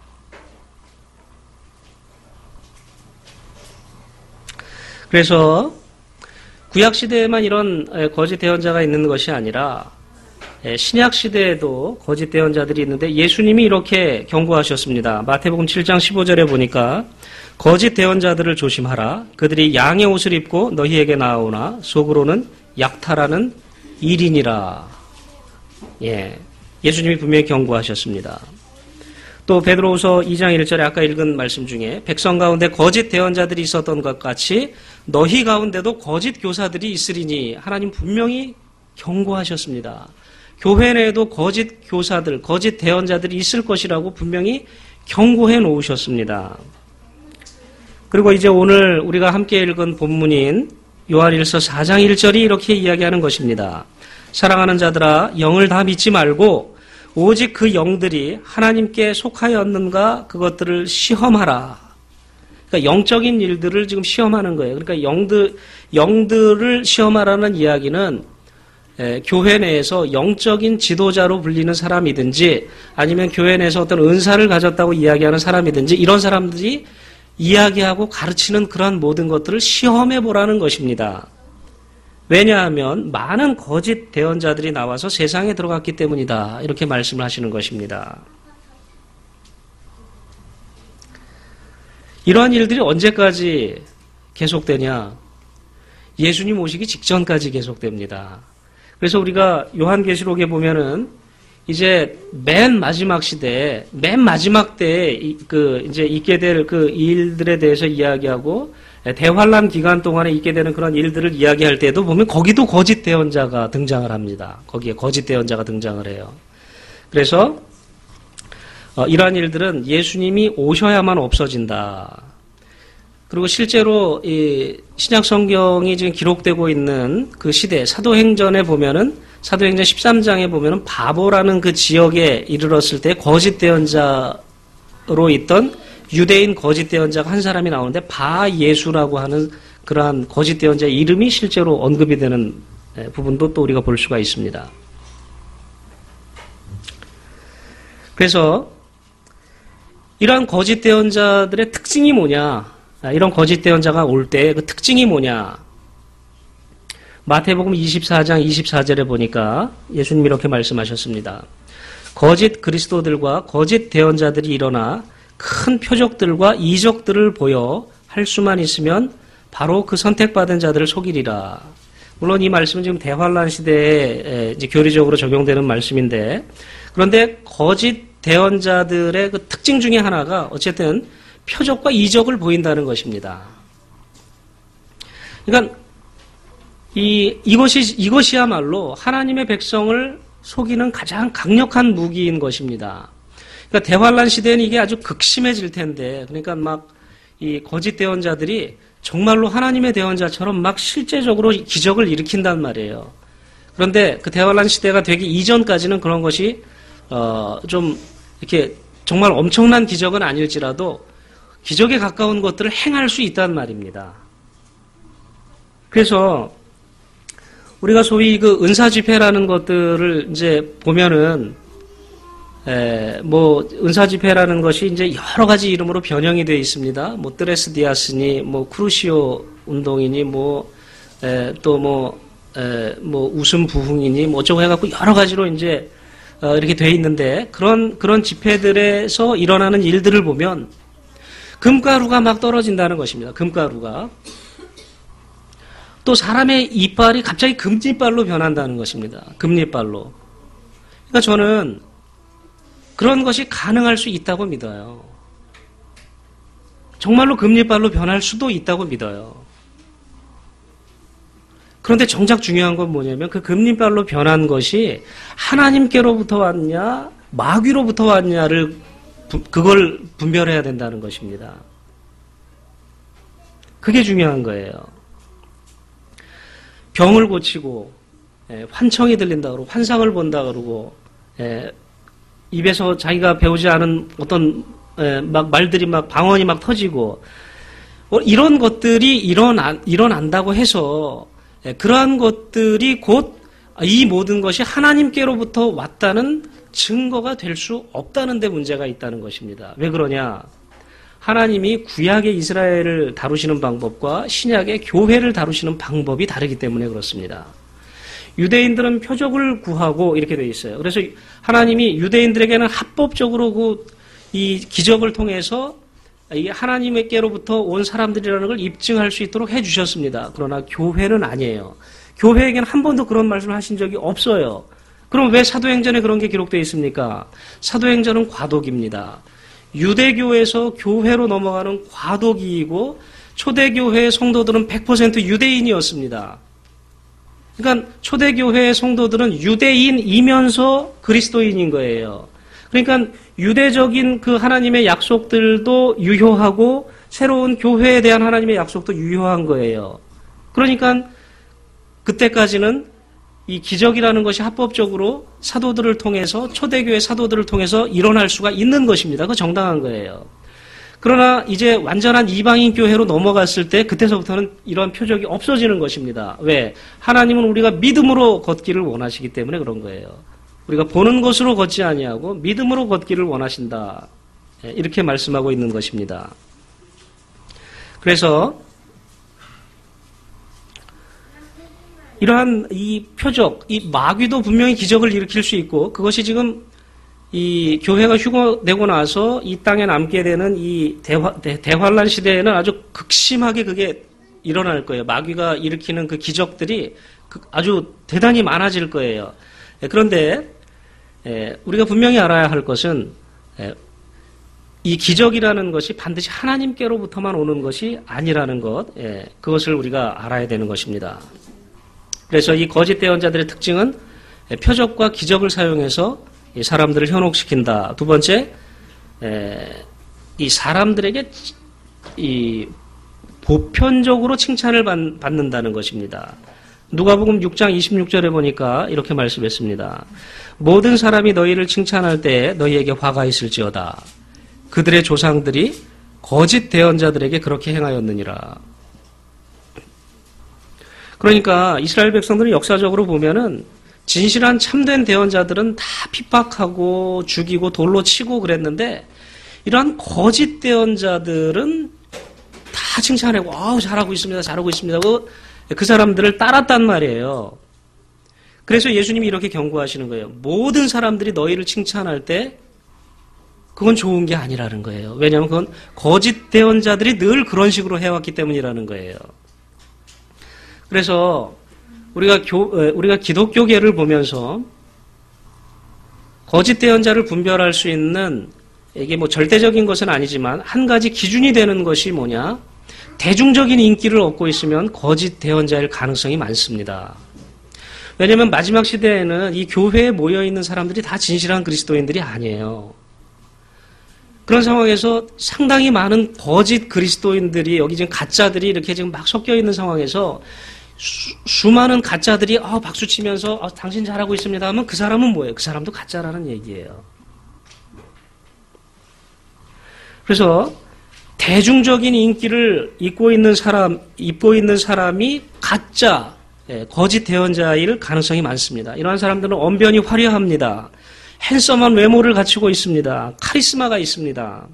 그래서 구약시대에만 이런 거짓 대언자가 있는 것이 아니라 신약시대에도 거짓 대언자들이 있는데 예수님이 이렇게 경고하셨습니다. 마태복음 칠 장 십오 절에 보니까 거짓 대언자들을 조심하라. 그들이 양의 옷을 입고 너희에게 나오나 속으로는 약탈하는 일인이라. 예, 예수님이 분명히 경고하셨습니다. 또 베드로후서 이 장 일 절에 아까 읽은 말씀 중에 백성 가운데 거짓 대언자들이 있었던 것 같이 너희 가운데도 거짓 교사들이 있으리니 하나님 분명히 경고하셨습니다. 교회 내에도 거짓 교사들, 거짓 대언자들이 있을 것이라고 분명히 경고해 놓으셨습니다. 그리고 이제 오늘 우리가 함께 읽은 본문인 요한일서 사 장 일 절이 이렇게 이야기하는 것입니다. 사랑하는 자들아 영을 다 믿지 말고 오직 그 영들이 하나님께 속하였는가 그것들을 시험하라. 그러니까 영적인 일들을 지금 시험하는 거예요. 그러니까 영들, 영들을 시험하라는 이야기는 에, 교회 내에서 영적인 지도자로 불리는 사람이든지 아니면 교회 내에서 어떤 은사를 가졌다고 이야기하는 사람이든지 이런 사람들이 이야기하고 가르치는 그러한 모든 것들을 시험해 보라는 것입니다. 왜냐하면 많은 거짓 대언자들이 나와서 세상에 들어갔기 때문이다. 이렇게 말씀을 하시는 것입니다. 이러한 일들이 언제까지 계속되냐? 예수님 오시기 직전까지 계속됩니다. 그래서 우리가 요한계시록에 보면은 이제 맨 마지막 시대에, 맨 마지막 때에 그 이제 있게 될 그 일들에 대해서 이야기하고 대환란 기간 동안에 있게 되는 그런 일들을 이야기할 때도 보면 거기도 거짓 대언자가 등장을 합니다. 거기에 거짓 대언자가 등장을 해요. 그래서 어, 이러한 일들은 예수님이 오셔야만 없어진다. 그리고 실제로 이 신약 성경이 지금 기록되고 있는 그 시대 사도행전에 보면은 사도행전 십삼 장에 보면은 바보라는 그 지역에 이르렀을 때 거짓 대언자로 있던 유대인 거짓 대언자가 한 사람이 나오는데 바예수라고 하는 그러한 거짓 대언자의 이름이 실제로 언급이 되는 부분도 또 우리가 볼 수가 있습니다. 그래서 이러한 거짓 대언자들의 특징이 뭐냐? 이런 거짓 대언자가 올 때 그 특징이 뭐냐? 마태복음 이십사 장 이십사 절에 보니까 예수님이 이렇게 말씀하셨습니다. 거짓 그리스도들과 거짓 대언자들이 일어나 큰 표적들과 이적들을 보여 할 수만 있으면 바로 그 선택받은 자들을 속이리라. 물론 이 말씀은 지금 대환란 시대에 이제 교리적으로 적용되는 말씀인데, 그런데 거짓 대언자들의 그 특징 중에 하나가 어쨌든 표적과 이적을 보인다는 것입니다. 그러니까 이 이것이 이것이야말로 하나님의 백성을 속이는 가장 강력한 무기인 것입니다. 그러니까 대환란 시대는 이게 아주 극심해질 텐데, 그러니까 막 이 거짓 대언자들이 정말로 하나님의 대언자처럼 막 실제적으로 기적을 일으킨단 말이에요. 그런데 그 대환란 시대가 되기 이전까지는 그런 것이 어 좀 이렇게 정말 엄청난 기적은 아닐지라도 기적에 가까운 것들을 행할 수 있단 말입니다. 그래서 우리가 소위 그 은사 집회라는 것들을 이제 보면은 에, 뭐 은사 집회라는 것이 이제 여러 가지 이름으로 변형이 되어 있습니다. 뭐 뜨레스 디아스니, 뭐 크루시오 운동이니, 뭐 또 뭐 뭐 웃음 부흥이니, 뭐 어쩌고 해갖고 여러 가지로 이제 어, 이렇게 되어 있는데, 그런 그런 집회들에서 일어나는 일들을 보면 금가루가 막 떨어진다는 것입니다. 금가루가. 또 사람의 이빨이 갑자기 금리빨로 변한다는 것입니다. 금리빨로. 그러니까 저는 그런 것이 가능할 수 있다고 믿어요. 정말로 금리빨로 변할 수도 있다고 믿어요. 그런데 정작 중요한 건 뭐냐면 그 금리빨로 변한 것이 하나님께로부터 왔냐 마귀로부터 왔냐를 그걸 분별해야 된다는 것입니다. 그게 중요한 거예요. 병을 고치고 환청이 들린다 그러고 환상을 본다 그러고 입에서 자기가 배우지 않은 어떤 막 말들이 막 방언이 막 터지고 이런 것들이 일어난, 일어난다고 해서 그러한 것들이 곧 이 모든 것이 하나님께로부터 왔다는 증거가 될 수 없다는 데 문제가 있다는 것입니다. 왜 그러냐? 하나님이 구약의 이스라엘을 다루시는 방법과 신약의 교회를 다루시는 방법이 다르기 때문에 그렇습니다. 유대인들은 표적을 구하고 이렇게 되어 있어요. 그래서 하나님이 유대인들에게는 합법적으로 그 이 기적을 통해서 이 하나님께로부터 온 사람들이라는 걸 입증할 수 있도록 해주셨습니다. 그러나 교회는 아니에요. 교회에게는 한 번도 그런 말씀을 하신 적이 없어요. 그럼 왜 사도행전에 그런 게 기록되어 있습니까? 사도행전은 과도기입니다. 유대교에서 교회로 넘어가는 과도기이고 초대교회의 성도들은 백 퍼센트 유대인이었습니다. 그러니까 초대교회의 성도들은 유대인이면서 그리스도인인 거예요. 그러니까 유대적인 그 하나님의 약속들도 유효하고 새로운 교회에 대한 하나님의 약속도 유효한 거예요. 그러니까 그때까지는 이 기적이라는 것이 합법적으로 사도들을 통해서 초대교회 사도들을 통해서 일어날 수가 있는 것입니다. 그거 정당한 거예요. 그러나 이제 완전한 이방인 교회로 넘어갔을 때 그때서부터는 이러한 표적이 없어지는 것입니다. 왜? 하나님은 우리가 믿음으로 걷기를 원하시기 때문에 그런 거예요. 우리가 보는 것으로 걷지 아니하고 믿음으로 걷기를 원하신다. 이렇게 말씀하고 있는 것입니다. 그래서 이러한 이 표적, 이 마귀도 분명히 기적을 일으킬 수 있고 그것이 지금 이 교회가 휴거되고 나서 이 땅에 남게 되는 이 대화, 대, 대환란 시대에는 아주 극심하게 그게 일어날 거예요. 마귀가 일으키는 그 기적들이 아주 대단히 많아질 거예요. 그런데 우리가 분명히 알아야 할 것은 이 기적이라는 것이 반드시 하나님께로부터만 오는 것이 아니라는 것, 그것을 우리가 알아야 되는 것입니다. 그래서 이 거짓 대언자들의 특징은 표적과 기적을 사용해서 이 사람들을 현혹시킨다. 두 번째, 이 사람들에게 이 보편적으로 칭찬을 받는다는 것입니다. 누가복음 육 장 이십육 절에 보니까 이렇게 말씀했습니다. 모든 사람이 너희를 칭찬할 때 너희에게 화가 있을지어다. 그들의 조상들이 거짓 대언자들에게 그렇게 행하였느니라. 그러니까 이스라엘 백성들은 역사적으로 보면은 진실한 참된 대언자들은 다 핍박하고 죽이고 돌로 치고 그랬는데 이러한 거짓 대언자들은 다 다 칭찬하고 아우 잘하고 있습니다. 잘하고 있습니다. 하고 그 사람들을 따랐단 말이에요. 그래서 예수님이 이렇게 경고하시는 거예요. 모든 사람들이 너희를 칭찬할 때 그건 좋은 게 아니라는 거예요. 왜냐하면 그건 거짓 대언자들이 늘 그런 식으로 해왔기 때문이라는 거예요. 그래서 우리가 교, 우리가 기독교계를 보면서 거짓 대언자를 분별할 수 있는 이게 뭐 절대적인 것은 아니지만 한 가지 기준이 되는 것이 뭐냐? 대중적인 인기를 얻고 있으면 거짓 대언자일 가능성이 많습니다. 왜냐하면 마지막 시대에는 이 교회에 모여있는 사람들이 다 진실한 그리스도인들이 아니에요. 그런 상황에서 상당히 많은 거짓 그리스도인들이 여기 지금 가짜들이 이렇게 지금 막 섞여 있는 상황에서 수, 수많은 가짜들이 어, 박수 치면서 어, 당신 잘하고 있습니다 하면 그 사람은 뭐예요? 그 사람도 가짜라는 얘기예요. 그래서 대중적인 인기를 입고 있는 사람, 입고 있는 사람이 가짜, 예, 거짓 대언자일 가능성이 많습니다. 이러한 사람들은 언변이 화려합니다. 핸섬한 외모를 갖추고 있습니다. 카리스마가 있습니다.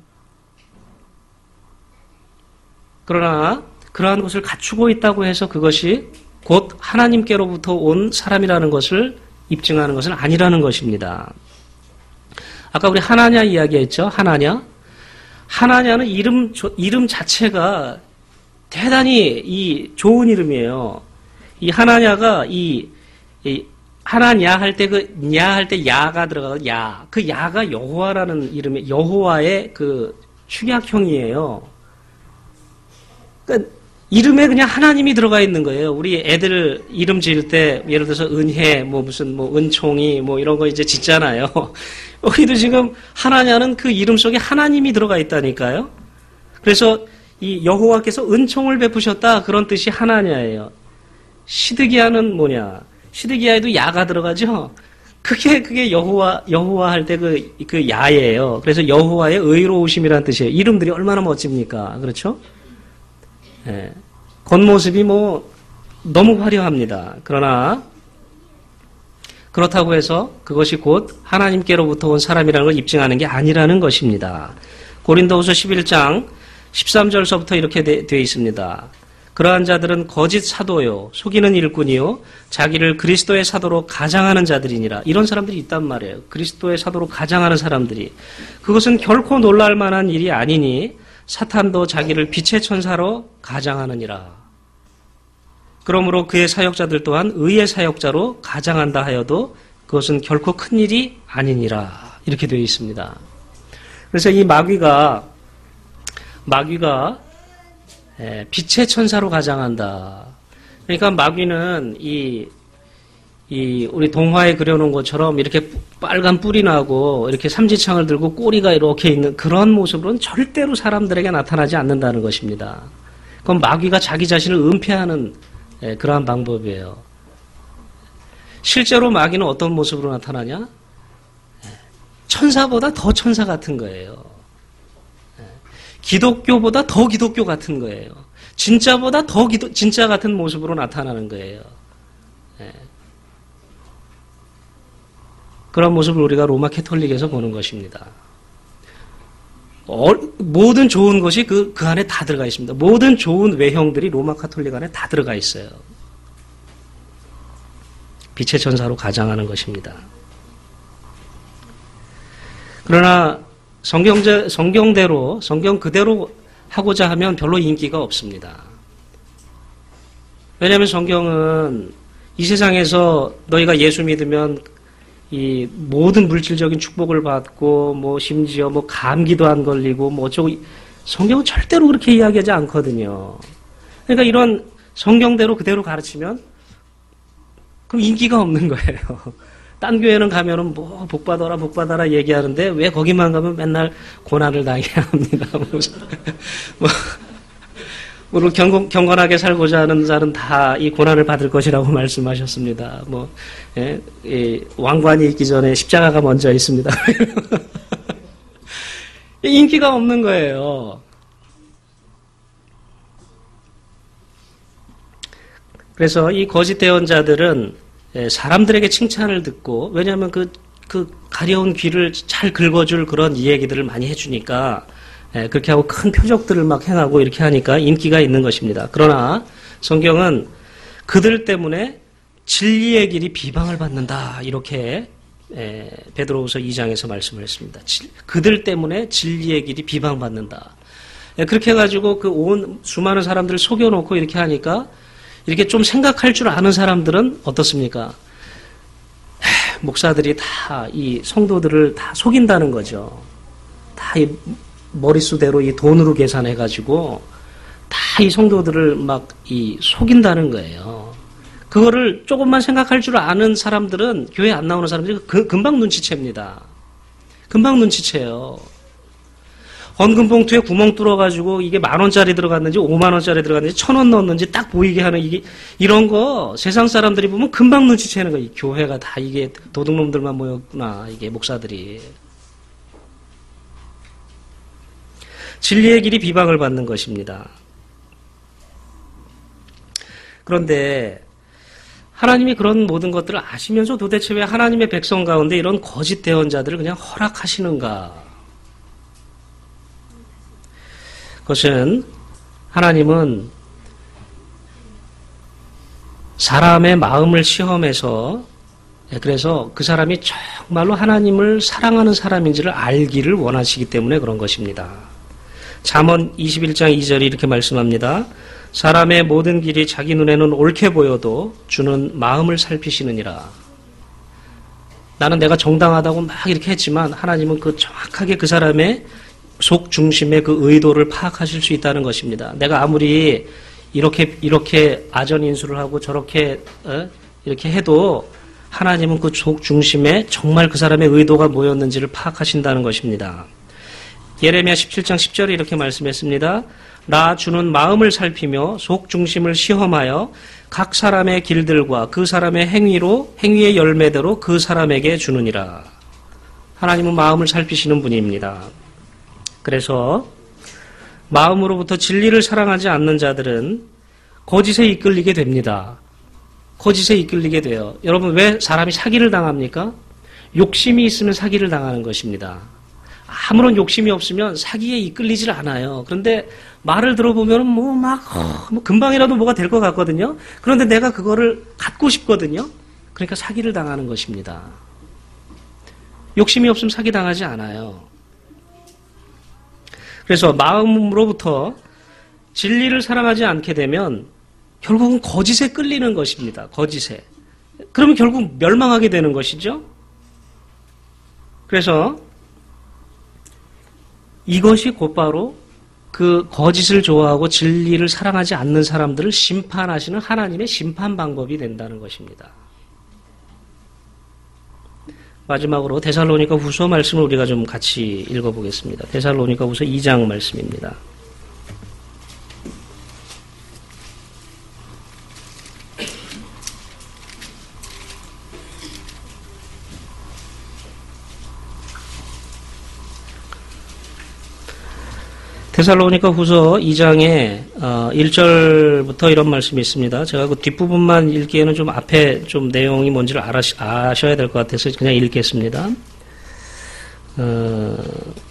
그러나 그러한 것을 갖추고 있다고 해서 그것이 곧 하나님께로부터 온 사람이라는 것을 입증하는 것은 아니라는 것입니다. 아까 우리 하나냐 이야기했죠? 하나냐? 하나냐는 이름, 이름 자체가 대단히 이 좋은 이름이에요. 이 하나냐가 이, 이 하나냐 할 때 그, 냐 할 때 야가 들어가고, 야. 그 야가 여호와라는 이름이, 여호와의 그 축약형이에요. 그러니까 이름에 그냥 하나님이 들어가 있는 거예요. 우리 애들 이름 지을 때, 예를 들어서 은혜, 뭐 무슨 뭐 은총이, 뭐 이런 거 이제 짓잖아요. 여기도 지금 하나냐는 그 이름 속에 하나님이 들어가 있다니까요. 그래서 이 여호와께서 은총을 베푸셨다. 그런 뜻이 하나냐예요. 시드기야는 뭐냐? 시드기야에도 야가 들어가죠. 그게 그게 여호와 여호와 할 때 그 그 야예요. 그래서 여호와의 의로우심이라는 뜻이에요. 이름들이 얼마나 멋집니까? 그렇죠? 예. 겉모습이 뭐 너무 화려합니다. 그러나 그렇다고 해서 그것이 곧 하나님께로부터 온 사람이라는 걸 입증하는 게 아니라는 것입니다. 고린도후서 십일 장 십삼 절서부터 이렇게 되어 있습니다. 그러한 자들은 거짓 사도요, 속이는 일꾼이요, 자기를 그리스도의 사도로 가장하는 자들이니라. 이런 사람들이 있단 말이에요. 그리스도의 사도로 가장하는 사람들이. 그것은 결코 놀랄 만한 일이 아니니 사탄도 자기를 빛의 천사로 가장하느니라. 그러므로 그의 사역자들 또한 의의 사역자로 가장한다 하여도 그것은 결코 큰 일이 아니니라. 이렇게 되어 있습니다. 그래서 이 마귀가 마귀가 빛의 천사로 가장한다. 그러니까 마귀는 이, 이 우리 동화에 그려놓은 것처럼 이렇게 빨간 뿔이 나고 이렇게 삼지창을 들고 꼬리가 이렇게 있는 그런 모습으로는 절대로 사람들에게 나타나지 않는다는 것입니다. 그건 마귀가 자기 자신을 은폐하는 그러한 방법이에요. 실제로 마귀는 어떤 모습으로 나타나냐? 천사보다 더 천사 같은 거예요. 기독교보다 더 기독교 같은 거예요. 진짜보다 더 기도, 진짜 같은 모습으로 나타나는 거예요. 예. 그런 모습을 우리가 로마 캐톨릭에서 보는 것입니다. 어, 모든 좋은 것이 그, 그 안에 다 들어가 있습니다. 모든 좋은 외형들이 로마 카톨릭 안에 다 들어가 있어요. 빛의 천사로 가장하는 것입니다. 그러나 성경제, 성경대로, 성경 그대로 하고자 하면 별로 인기가 없습니다. 왜냐하면 성경은 이 세상에서 너희가 예수 믿으면 이 모든 물질적인 축복을 받고 뭐 심지어 뭐 감기도 안 걸리고 뭐 어쩌고 성경은 절대로 그렇게 이야기하지 않거든요. 그러니까 이런 성경대로 그대로 가르치면 그럼 인기가 없는 거예요. 딴 교회는 가면은 뭐 복받아라 복받아라 얘기하는데 왜 거기만 가면 맨날 고난을 당해야 합니다. 뭐, 뭐 경건, 경건하게 살고자 하는 자는 다 이 고난을 받을 것이라고 말씀하셨습니다. 뭐 예, 예, 왕관이 있기 전에 십자가가 먼저 있습니다. 인기가 없는 거예요. 그래서 이 거짓 대언자들은 사람들에게 칭찬을 듣고, 왜냐하면 그, 그 가려운 귀를 잘 긁어줄 그런 이야기들을 많이 해주니까 예, 그렇게 하고 큰 표적들을 막 행하고 이렇게 하니까 인기가 있는 것입니다. 그러나 성경은 그들 때문에 진리의 길이 비방을 받는다. 이렇게 예, 베드로후서 이 장에서 말씀을 했습니다. 그들 때문에 진리의 길이 비방받는다. 예, 그렇게 해가지고 그 온 수많은 사람들을 속여놓고 이렇게 하니까 이렇게 좀 생각할 줄 아는 사람들은 어떻습니까? 에, 목사들이 다 이 성도들을 다 속인다는 거죠. 다 이 머릿수대로 이 돈으로 계산해가지고 다 이 성도들을 막 이 속인다는 거예요. 그거를 조금만 생각할 줄 아는 사람들은 교회 안 나오는 사람들이 그, 금방 눈치챕니다. 금방 눈치채요. 헌금 봉투에 구멍 뚫어가지고 이게 만 원짜리 들어갔는지 오만 원짜리 들어갔는지 천 원 넣었는지 딱 보이게 하는 이게 이런 거 세상 사람들이 보면 금방 눈치채는 거예요. 이 교회가 다 이게 도둑놈들만 모였구나. 이게 목사들이. 진리의 길이 비방을 받는 것입니다. 그런데 하나님이 그런 모든 것들을 아시면서 도대체 왜 하나님의 백성 가운데 이런 거짓 대언자들을 그냥 허락하시는가? 그것은 하나님은 사람의 마음을 시험해서 그래서 그 사람이 정말로 하나님을 사랑하는 사람인지를 알기를 원하시기 때문에 그런 것입니다. 잠언 이십일 장 이 절이 이렇게 말씀합니다. 사람의 모든 길이 자기 눈에는 옳게 보여도 주는 마음을 살피시느니라. 나는 내가 정당하다고 막 이렇게 했지만 하나님은 그 정확하게 그 사람의 속 중심의 그 의도를 파악하실 수 있다는 것입니다. 내가 아무리 이렇게 이렇게 아전인수를 하고 저렇게 어? 이렇게 해도 하나님은 그 속 중심에 정말 그 사람의 의도가 뭐였는지를 파악하신다는 것입니다. 예레미야 십칠 장 십 절에 이렇게 말씀했습니다. 나 주는 마음을 살피며 속 중심을 시험하여 각 사람의 길들과 그 사람의 행위로 행위의 열매대로 그 사람에게 주느니라. 하나님은 마음을 살피시는 분입니다. 그래서 마음으로부터 진리를 사랑하지 않는 자들은 거짓에 이끌리게 됩니다. 거짓에 이끌리게 돼요. 여러분 왜 사람이 사기를 당합니까? 욕심이 있으면 사기를 당하는 것입니다. 아무런 욕심이 없으면 사기에 이끌리질 않아요. 그런데 말을 들어보면 뭐 막 뭐 금방이라도 뭐가 될 것 같거든요. 그런데 내가 그거를 갖고 싶거든요. 그러니까 사기를 당하는 것입니다. 욕심이 없으면 사기 당하지 않아요. 그래서 마음으로부터 진리를 사랑하지 않게 되면 결국은 거짓에 끌리는 것입니다. 거짓에. 그러면 결국 멸망하게 되는 것이죠. 그래서 이것이 곧바로 그 거짓을 좋아하고 진리를 사랑하지 않는 사람들을 심판하시는 하나님의 심판 방법이 된다는 것입니다. 마지막으로 데살로니가 후서 말씀을 우리가 좀 같이 읽어보겠습니다. 데살로니가 후서 이 장 말씀입니다. 데살로니가 후서 이 장에 일 절부터 이런 말씀이 있습니다. 제가 그 뒷부분만 읽기에는 좀 앞에 좀 내용이 뭔지를 알아시, 아셔야 될 것 같아서 그냥 읽겠습니다. 어,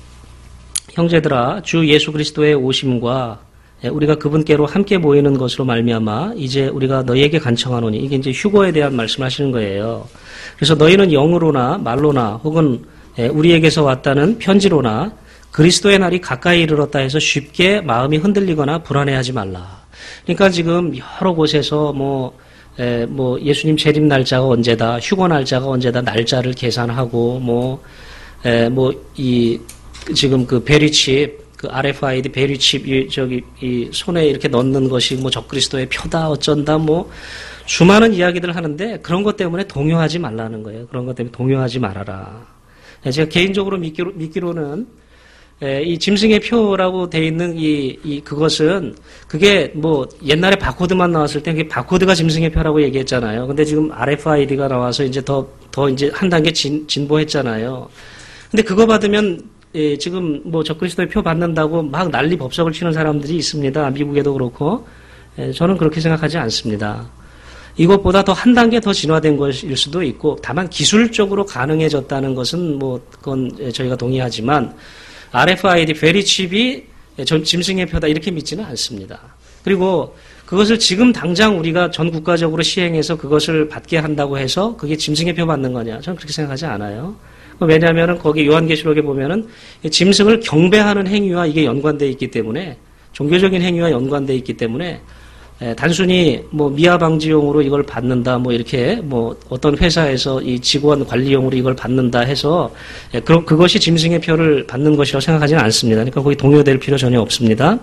형제들아 주 예수 그리스도의 오심과 우리가 그분께로 함께 모이는 것으로 말미암아 이제 우리가 너희에게 간청하노니 이게 이제 휴거에 대한 말씀을 하시는 거예요. 그래서 너희는 영으로나 말로나 혹은 우리에게서 왔다는 편지로나 그리스도의 날이 가까이 이르렀다 해서 쉽게 마음이 흔들리거나 불안해하지 말라. 그러니까 지금 여러 곳에서 뭐, 에, 뭐 예수님 재림 날짜가 언제다, 휴거 날짜가 언제다, 날짜를 계산하고 뭐, 에, 뭐 이 지금 그 베리칩, 그 알에프아이디 베리칩 이 저기 이 손에 이렇게 넣는 것이 뭐 적그리스도의 표다 어쩐다 뭐 수많은 이야기들을 하는데 그런 것 때문에 동요하지 말라는 거예요. 그런 것 때문에 동요하지 말아라. 제가 개인적으로 믿기로, 믿기로는 이 짐승의 표라고 돼 있는 이, 이, 그것은, 그게 뭐, 옛날에 바코드만 나왔을 때, 그게 바코드가 짐승의 표라고 얘기했잖아요. 근데 지금 알에프아이디가 나와서 이제 더, 더 이제 한 단계 진, 진보했잖아요. 근데 그거 받으면, 예, 지금 뭐, 적그리스도의 표 받는다고 막 난리 법석을 치는 사람들이 있습니다. 미국에도 그렇고. 예, 저는 그렇게 생각하지 않습니다. 이것보다 더 한 단계 더 진화된 것일 수도 있고, 다만 기술적으로 가능해졌다는 것은 뭐, 그건 저희가 동의하지만, 알에프아이디 베리칩이 짐승의 표다 이렇게 믿지는 않습니다. 그리고 그것을 지금 당장 우리가 전 국가적으로 시행해서 그것을 받게 한다고 해서 그게 짐승의 표 받는 거냐? 저는 그렇게 생각하지 않아요. 왜냐하면 거기 요한계시록에 보면은 짐승을 경배하는 행위와 이게 연관되어 있기 때문에 종교적인 행위와 연관되어 있기 때문에 단순히 뭐 미아 방지용으로 이걸 받는다 뭐 이렇게 뭐 어떤 회사에서 이 직원 관리용으로 이걸 받는다 해서 그 그것이 짐승의 표를 받는 것이라고 생각하지는 않습니다. 그러니까 거기 동요될 필요 전혀 없습니다.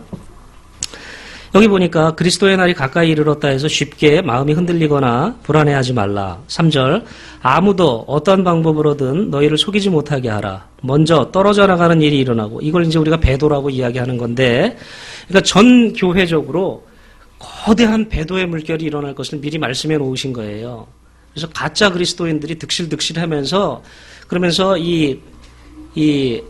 여기 보니까 그리스도의 날이 가까이 이르렀다 해서 쉽게 마음이 흔들리거나 불안해하지 말라. 삼 절 아무도 어떤 방법으로든 너희를 속이지 못하게 하라. 먼저 떨어져 나가는 일이 일어나고 이걸 이제 우리가 배도라고 이야기하는 건데 그러니까 전 교회적으로 거대한 배도의 물결이 일어날 것을 미리 말씀해 놓으신 거예요. 그래서 가짜 그리스도인들이 득실득실하면서 그러면서 이, 이,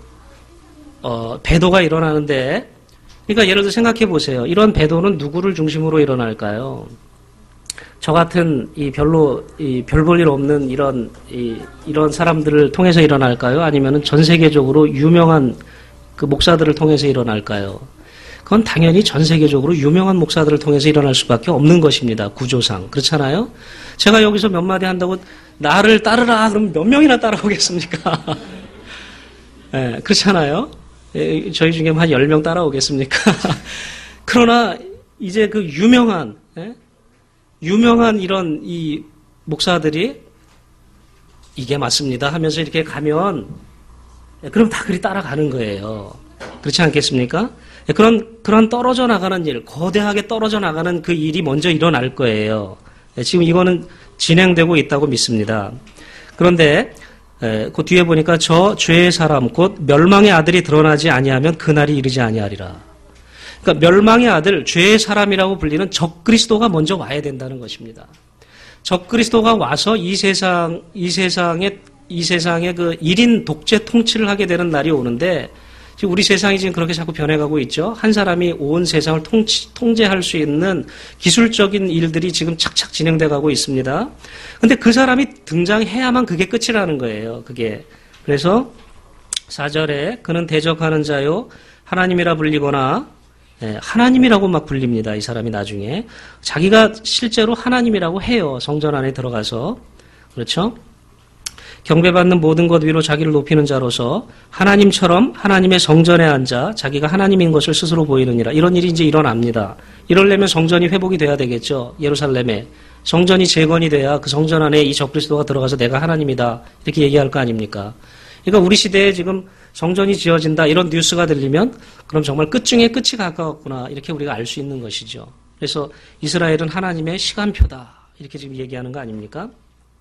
어, 배도가 일어나는데 그러니까 예를 들어 생각해 보세요. 이런 배도는 누구를 중심으로 일어날까요? 저 같은 이 별로 이 별 볼 일 없는 이런 이 이런 사람들을 통해서 일어날까요? 아니면은 전 세계적으로 유명한 그 목사들을 통해서 일어날까요? 그건 당연히 전 세계적으로 유명한 목사들을 통해서 일어날 수밖에 없는 것입니다. 구조상. 그렇잖아요? 제가 여기서 몇 마디 한다고 나를 따르라 그러면 몇 명이나 따라오겠습니까? 네, 그렇잖아요? 저희 중에 한 열 명 따라오겠습니까? 그러나 이제 그 유명한 예? 유명한 이런 이 목사들이 이게 맞습니다 하면서 이렇게 가면 그럼 다 그리 따라가는 거예요. 그렇지 않겠습니까? 그런 그런 떨어져 나가는 일, 거대하게 떨어져 나가는 그 일이 먼저 일어날 거예요. 지금 이거는 진행되고 있다고 믿습니다. 그런데 에, 그 뒤에 보니까 저 죄의 사람 곧 멸망의 아들이 드러나지 아니하면 그날이 이르지 아니하리라. 그러니까 멸망의 아들, 죄의 사람이라고 불리는 적그리스도가 먼저 와야 된다는 것입니다. 적그리스도가 와서 이 세상 이 세상에 이 세상의 그 일인 독재 통치를 하게 되는 날이 오는데 지금 우리 세상이 지금 그렇게 자꾸 변해가고 있죠. 한 사람이 온 세상을 통치, 통제할 수 있는 기술적인 일들이 지금 착착 진행돼가고 있습니다. 근데 그 사람이 등장해야만 그게 끝이라는 거예요. 그게. 그래서 사 절에 그는 대적하는 자요 하나님이라 불리거나 예, 하나님이라고 막 불립니다. 이 사람이 나중에. 자기가 실제로 하나님이라고 해요. 성전 안에 들어가서. 그렇죠? 경배받는 모든 것 위로 자기를 높이는 자로서 하나님처럼 하나님의 성전에 앉아 자기가 하나님인 것을 스스로 보이느니라. 이런 일이 이제 일어납니다. 이러려면 성전이 회복이 돼야 되겠죠. 예루살렘에. 성전이 재건이 돼야 그 성전 안에 이 적그리스도가 들어가서 내가 하나님이다. 이렇게 얘기할 거 아닙니까? 그러니까 우리 시대에 지금 성전이 지어진다. 이런 뉴스가 들리면 그럼 정말 끝 중에 끝이 가까웠구나. 이렇게 우리가 알 수 있는 것이죠. 그래서 이스라엘은 하나님의 시간표다. 이렇게 지금 얘기하는 거 아닙니까?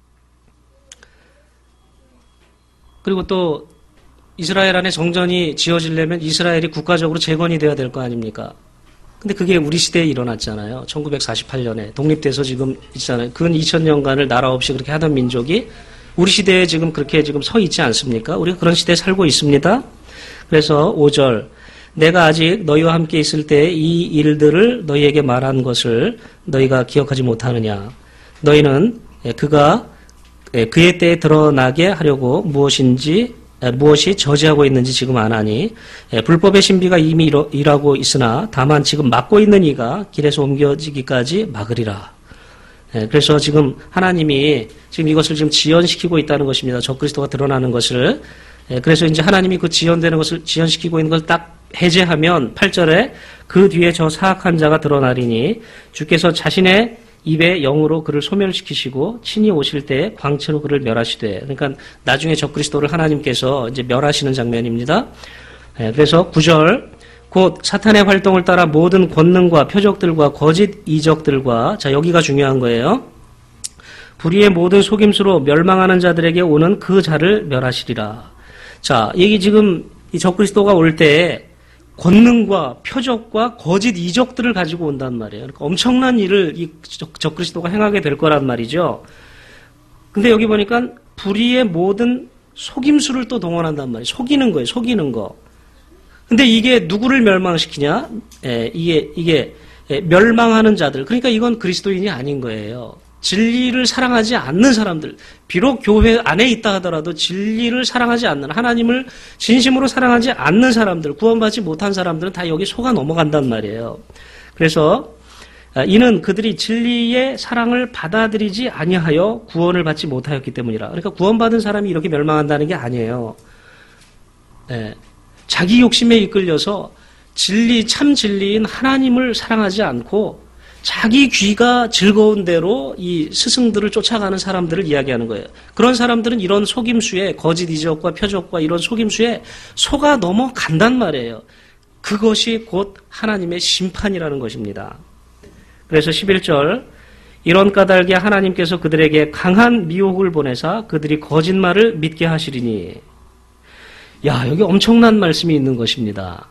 그리고 또 이스라엘 안에 성전이 지어지려면 이스라엘이 국가적으로 재건이 돼야 될 거 아닙니까? 근데 그게 우리 시대에 일어났잖아요. 천구백사십팔 년에 독립돼서 지금 있잖아요. 근 이천 년간을 나라 없이 그렇게 하던 민족이 우리 시대에 지금 그렇게 지금 서 있지 않습니까? 우리가 그런 시대에 살고 있습니다. 그래서 오 절 내가 아직 너희와 함께 있을 때 이 일들을 너희에게 말한 것을 너희가 기억하지 못하느냐. 너희는 그가 그의 때에 드러나게 하려고 무엇인지 무엇이 저지하고 있는지 지금 안 하니 불법의 신비가 이미 일하고 있으나 다만 지금 막고 있는 이가 길에서 옮겨지기까지 막으리라. 그래서 지금 하나님이 지금 이것을 지금 지연시키고 있다는 것입니다. 적그리스도가 드러나는 것을. 그래서 이제 하나님이 그 지연되는 것을 지연시키고 있는 걸 딱 해제하면 팔 절에 그 뒤에 저 사악한 자가 드러나리니 주께서 자신의 입에 영으로 그를 소멸시키시고 친히 오실 때 광채로 그를 멸하시되. 그러니까 나중에 적그리스도를 하나님께서 이제 멸하시는 장면입니다. 그래서 구 절 곧 사탄의 활동을 따라 모든 권능과 표적들과 거짓 이적들과 자 여기가 중요한 거예요. 불의의 모든 속임수로 멸망하는 자들에게 오는 그 자를 멸하시리라. 자 여기 지금 이 적그리스도가 올 때 권능과 표적과 거짓 이적들을 가지고 온단 말이에요. 그러니까 엄청난 일을 이 적그리스도가 행하게 될 거란 말이죠. 근데 여기 보니까 불의의 모든 속임수를 또 동원한단 말이에요. 속이는 거예요. 속이는 거. 근데 이게 누구를 멸망시키냐? 에, 이게, 이게, 에, 멸망하는 자들. 그러니까 이건 그리스도인이 아닌 거예요. 진리를 사랑하지 않는 사람들, 비록 교회 안에 있다 하더라도 진리를 사랑하지 않는, 하나님을 진심으로 사랑하지 않는 사람들, 구원받지 못한 사람들은 다 여기 속아 넘어간단 말이에요. 그래서 이는 그들이 진리의 사랑을 받아들이지 아니하여 구원을 받지 못하였기 때문이라. 그러니까 구원받은 사람이 이렇게 멸망한다는 게 아니에요. 네. 자기 욕심에 이끌려서 진리, 참 진리인 하나님을 사랑하지 않고 자기 귀가 즐거운 대로 이 스승들을 쫓아가는 사람들을 이야기하는 거예요. 그런 사람들은 이런 속임수에, 거짓 이적과 표적과 이런 속임수에 속아 넘어간단 말이에요. 그것이 곧 하나님의 심판이라는 것입니다. 그래서 십일 절, 이런 까닭에 하나님께서 그들에게 강한 미혹을 보내사 그들이 거짓말을 믿게 하시리니. 야, 여기 엄청난 말씀이 있는 것입니다.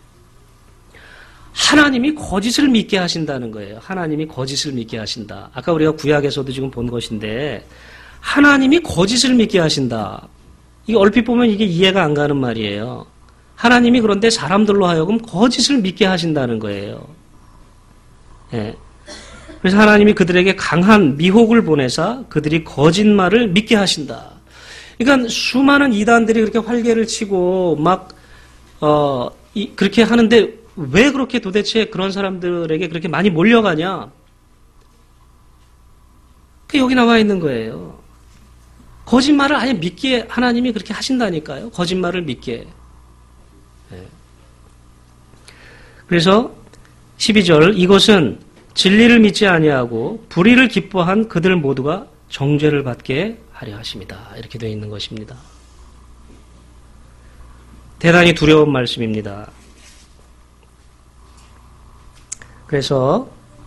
하나님이 거짓을 믿게 하신다는 거예요. 하나님이 거짓을 믿게 하신다. 아까 우리가 구약에서도 지금 본 것인데 하나님이 거짓을 믿게 하신다. 이게 얼핏 보면 이게 이해가 안 가는 말이에요. 하나님이 그런데 사람들로 하여금 거짓을 믿게 하신다는 거예요. 예. 그래서 하나님이 그들에게 강한 미혹을 보내사 그들이 거짓말을 믿게 하신다. 그러니까 수많은 이단들이 그렇게 활개를 치고 막 어, 이, 그렇게 하는데 왜 그렇게 도대체 그런 사람들에게 그렇게 많이 몰려가냐? 그게 여기 나와 있는 거예요. 거짓말을 아예 믿게 하나님이 그렇게 하신다니까요. 거짓말을 믿게. 네. 그래서 십이 절, 이것은 진리를 믿지 아니하고 불의를 기뻐한 그들 모두가 정죄를 받게 하려 하십니다. 이렇게 되어 있는 것입니다. 대단히 두려운 말씀입니다. 그래서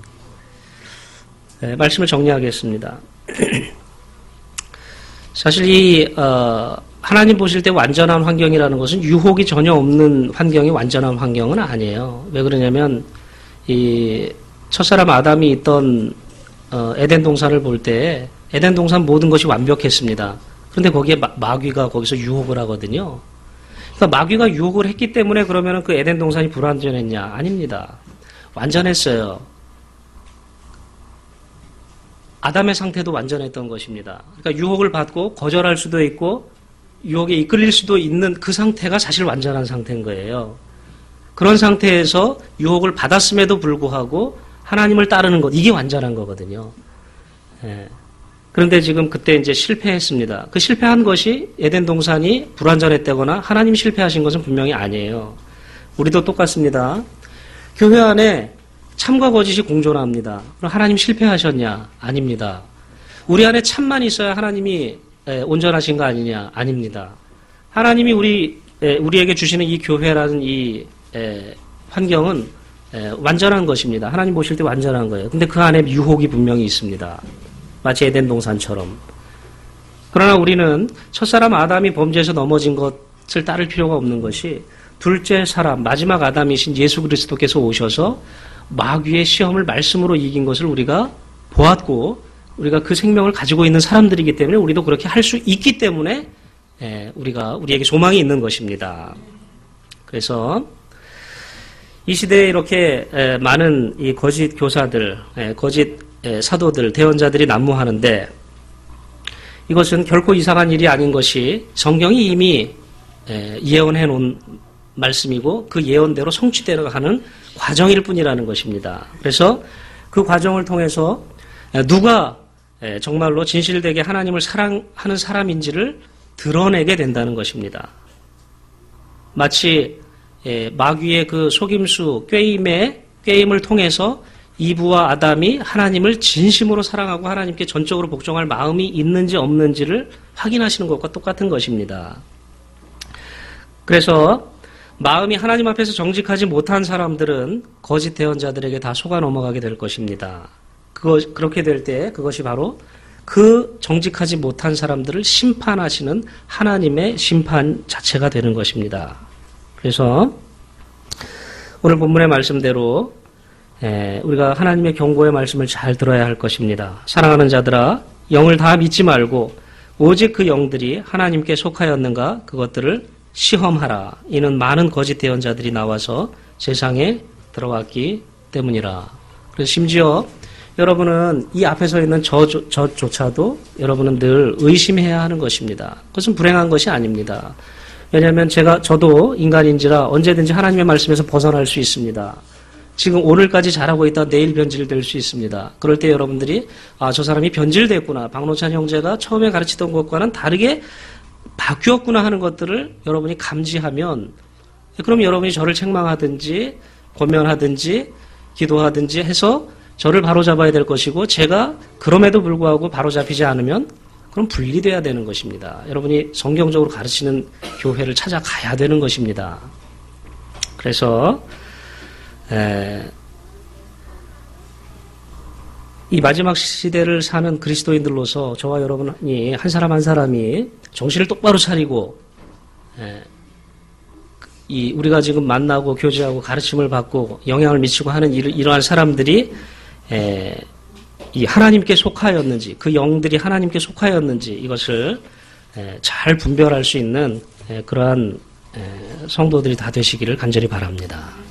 네, 말씀을 정리하겠습니다. 사실 이 어, 하나님 보실 때 완전한 환경이라는 것은 유혹이 전혀 없는 환경이 완전한 환경은 아니에요. 왜 그러냐면 이 첫사람 아담이 있던 어, 에덴 동산을 볼 때 에덴 동산 모든 것이 완벽했습니다. 그런데 거기에 마, 마귀가 거기서 유혹을 하거든요. 그러니까 마귀가 유혹을 했기 때문에 그러면 그 에덴 동산이 불완전했냐? 아닙니다. 완전했어요. 아담의 상태도 완전했던 것입니다. 그러니까 유혹을 받고 거절할 수도 있고 유혹에 이끌릴 수도 있는 그 상태가 사실 완전한 상태인 거예요. 그런 상태에서 유혹을 받았음에도 불구하고 하나님을 따르는 것, 이게 완전한 거거든요. 예. 그런데 지금 그때 이제 실패했습니다. 그 실패한 것이 에덴 동산이 불완전했다거나 하나님 실패하신 것은 분명히 아니에요. 우리도 똑같습니다. 교회 안에 참과 거짓이 공존합니다. 그럼 하나님 실패하셨냐? 아닙니다. 우리 안에 참만 있어야 하나님이 온전하신 거 아니냐? 아닙니다. 하나님이 우리, 우리에게 주시는 이 교회라는 이 환경은 완전한 것입니다. 하나님 보실 때 완전한 거예요. 근데 그 안에 유혹이 분명히 있습니다. 마치 에덴 동산처럼. 그러나 우리는 첫사람 아담이 범죄에서 넘어진 것을 따를 필요가 없는 것이 둘째 사람, 마지막 아담이신 예수 그리스도께서 오셔서 마귀의 시험을 말씀으로 이긴 것을 우리가 보았고 우리가 그 생명을 가지고 있는 사람들이기 때문에 우리도 그렇게 할 수 있기 때문에 우리가 우리에게 소망이 있는 것입니다. 그래서 이 시대에 이렇게 많은 이 거짓 교사들, 거짓 사도들, 대언자들이 난무하는데 이것은 결코 이상한 일이 아닌 것이 성경이 이미 예언해 놓은 말씀이고 그 예언대로 성취되어 가는 과정일 뿐이라는 것입니다. 그래서 그 과정을 통해서 누가 정말로 진실되게 하나님을 사랑하는 사람인지를 드러내게 된다는 것입니다. 마치 마귀의 그 속임수, 꾀임의 꾀임을 통해서 이브와 아담이 하나님을 진심으로 사랑하고 하나님께 전적으로 복종할 마음이 있는지 없는지를 확인하시는 것과 똑같은 것입니다. 그래서 마음이 하나님 앞에서 정직하지 못한 사람들은 거짓 대언자들에게 다 속아 넘어가게 될 것입니다. 그것, 그렇게 될 때 그것이 바로 그 정직하지 못한 사람들을 심판하시는 하나님의 심판 자체가 되는 것입니다. 그래서 오늘 본문의 말씀대로 우리가 하나님의 경고의 말씀을 잘 들어야 할 것입니다. 사랑하는 자들아, 영을 다 믿지 말고 오직 그 영들이 하나님께 속하였는가 그것들을 시험하라. 이는 많은 거짓 대언자들이 나와서 세상에 들어왔기 때문이라. 그래서 심지어 여러분은 이 앞에 서 있는 저, 저조차도 여러분은 늘 의심해야 하는 것입니다. 그것은 불행한 것이 아닙니다. 왜냐하면 제가, 저도 인간인지라 언제든지 하나님의 말씀에서 벗어날 수 있습니다. 지금 오늘까지 잘하고 있다 내일 변질될 수 있습니다. 그럴 때 여러분들이 아, 저 사람이 변질됐구나. 박노찬 형제가 처음에 가르치던 것과는 다르게 바뀌었구나 하는 것들을 여러분이 감지하면 그럼 여러분이 저를 책망하든지 권면하든지 기도하든지 해서 저를 바로잡아야 될 것이고 제가 그럼에도 불구하고 바로잡히지 않으면 그럼 분리돼야 되는 것입니다. 여러분이 성경적으로 가르치는 교회를 찾아가야 되는 것입니다. 그래서 에, 이 마지막 시대를 사는 그리스도인들로서 저와 여러분이 한 사람 한 사람이 정신을 똑바로 차리고 에, 이 우리가 지금 만나고 교제하고 가르침을 받고 영향을 미치고 하는 이러한 사람들이 에, 이 하나님께 속하였는지 그 영들이 하나님께 속하였는지 이것을 에, 잘 분별할 수 있는 에, 그러한 에, 성도들이 다 되시기를 간절히 바랍니다.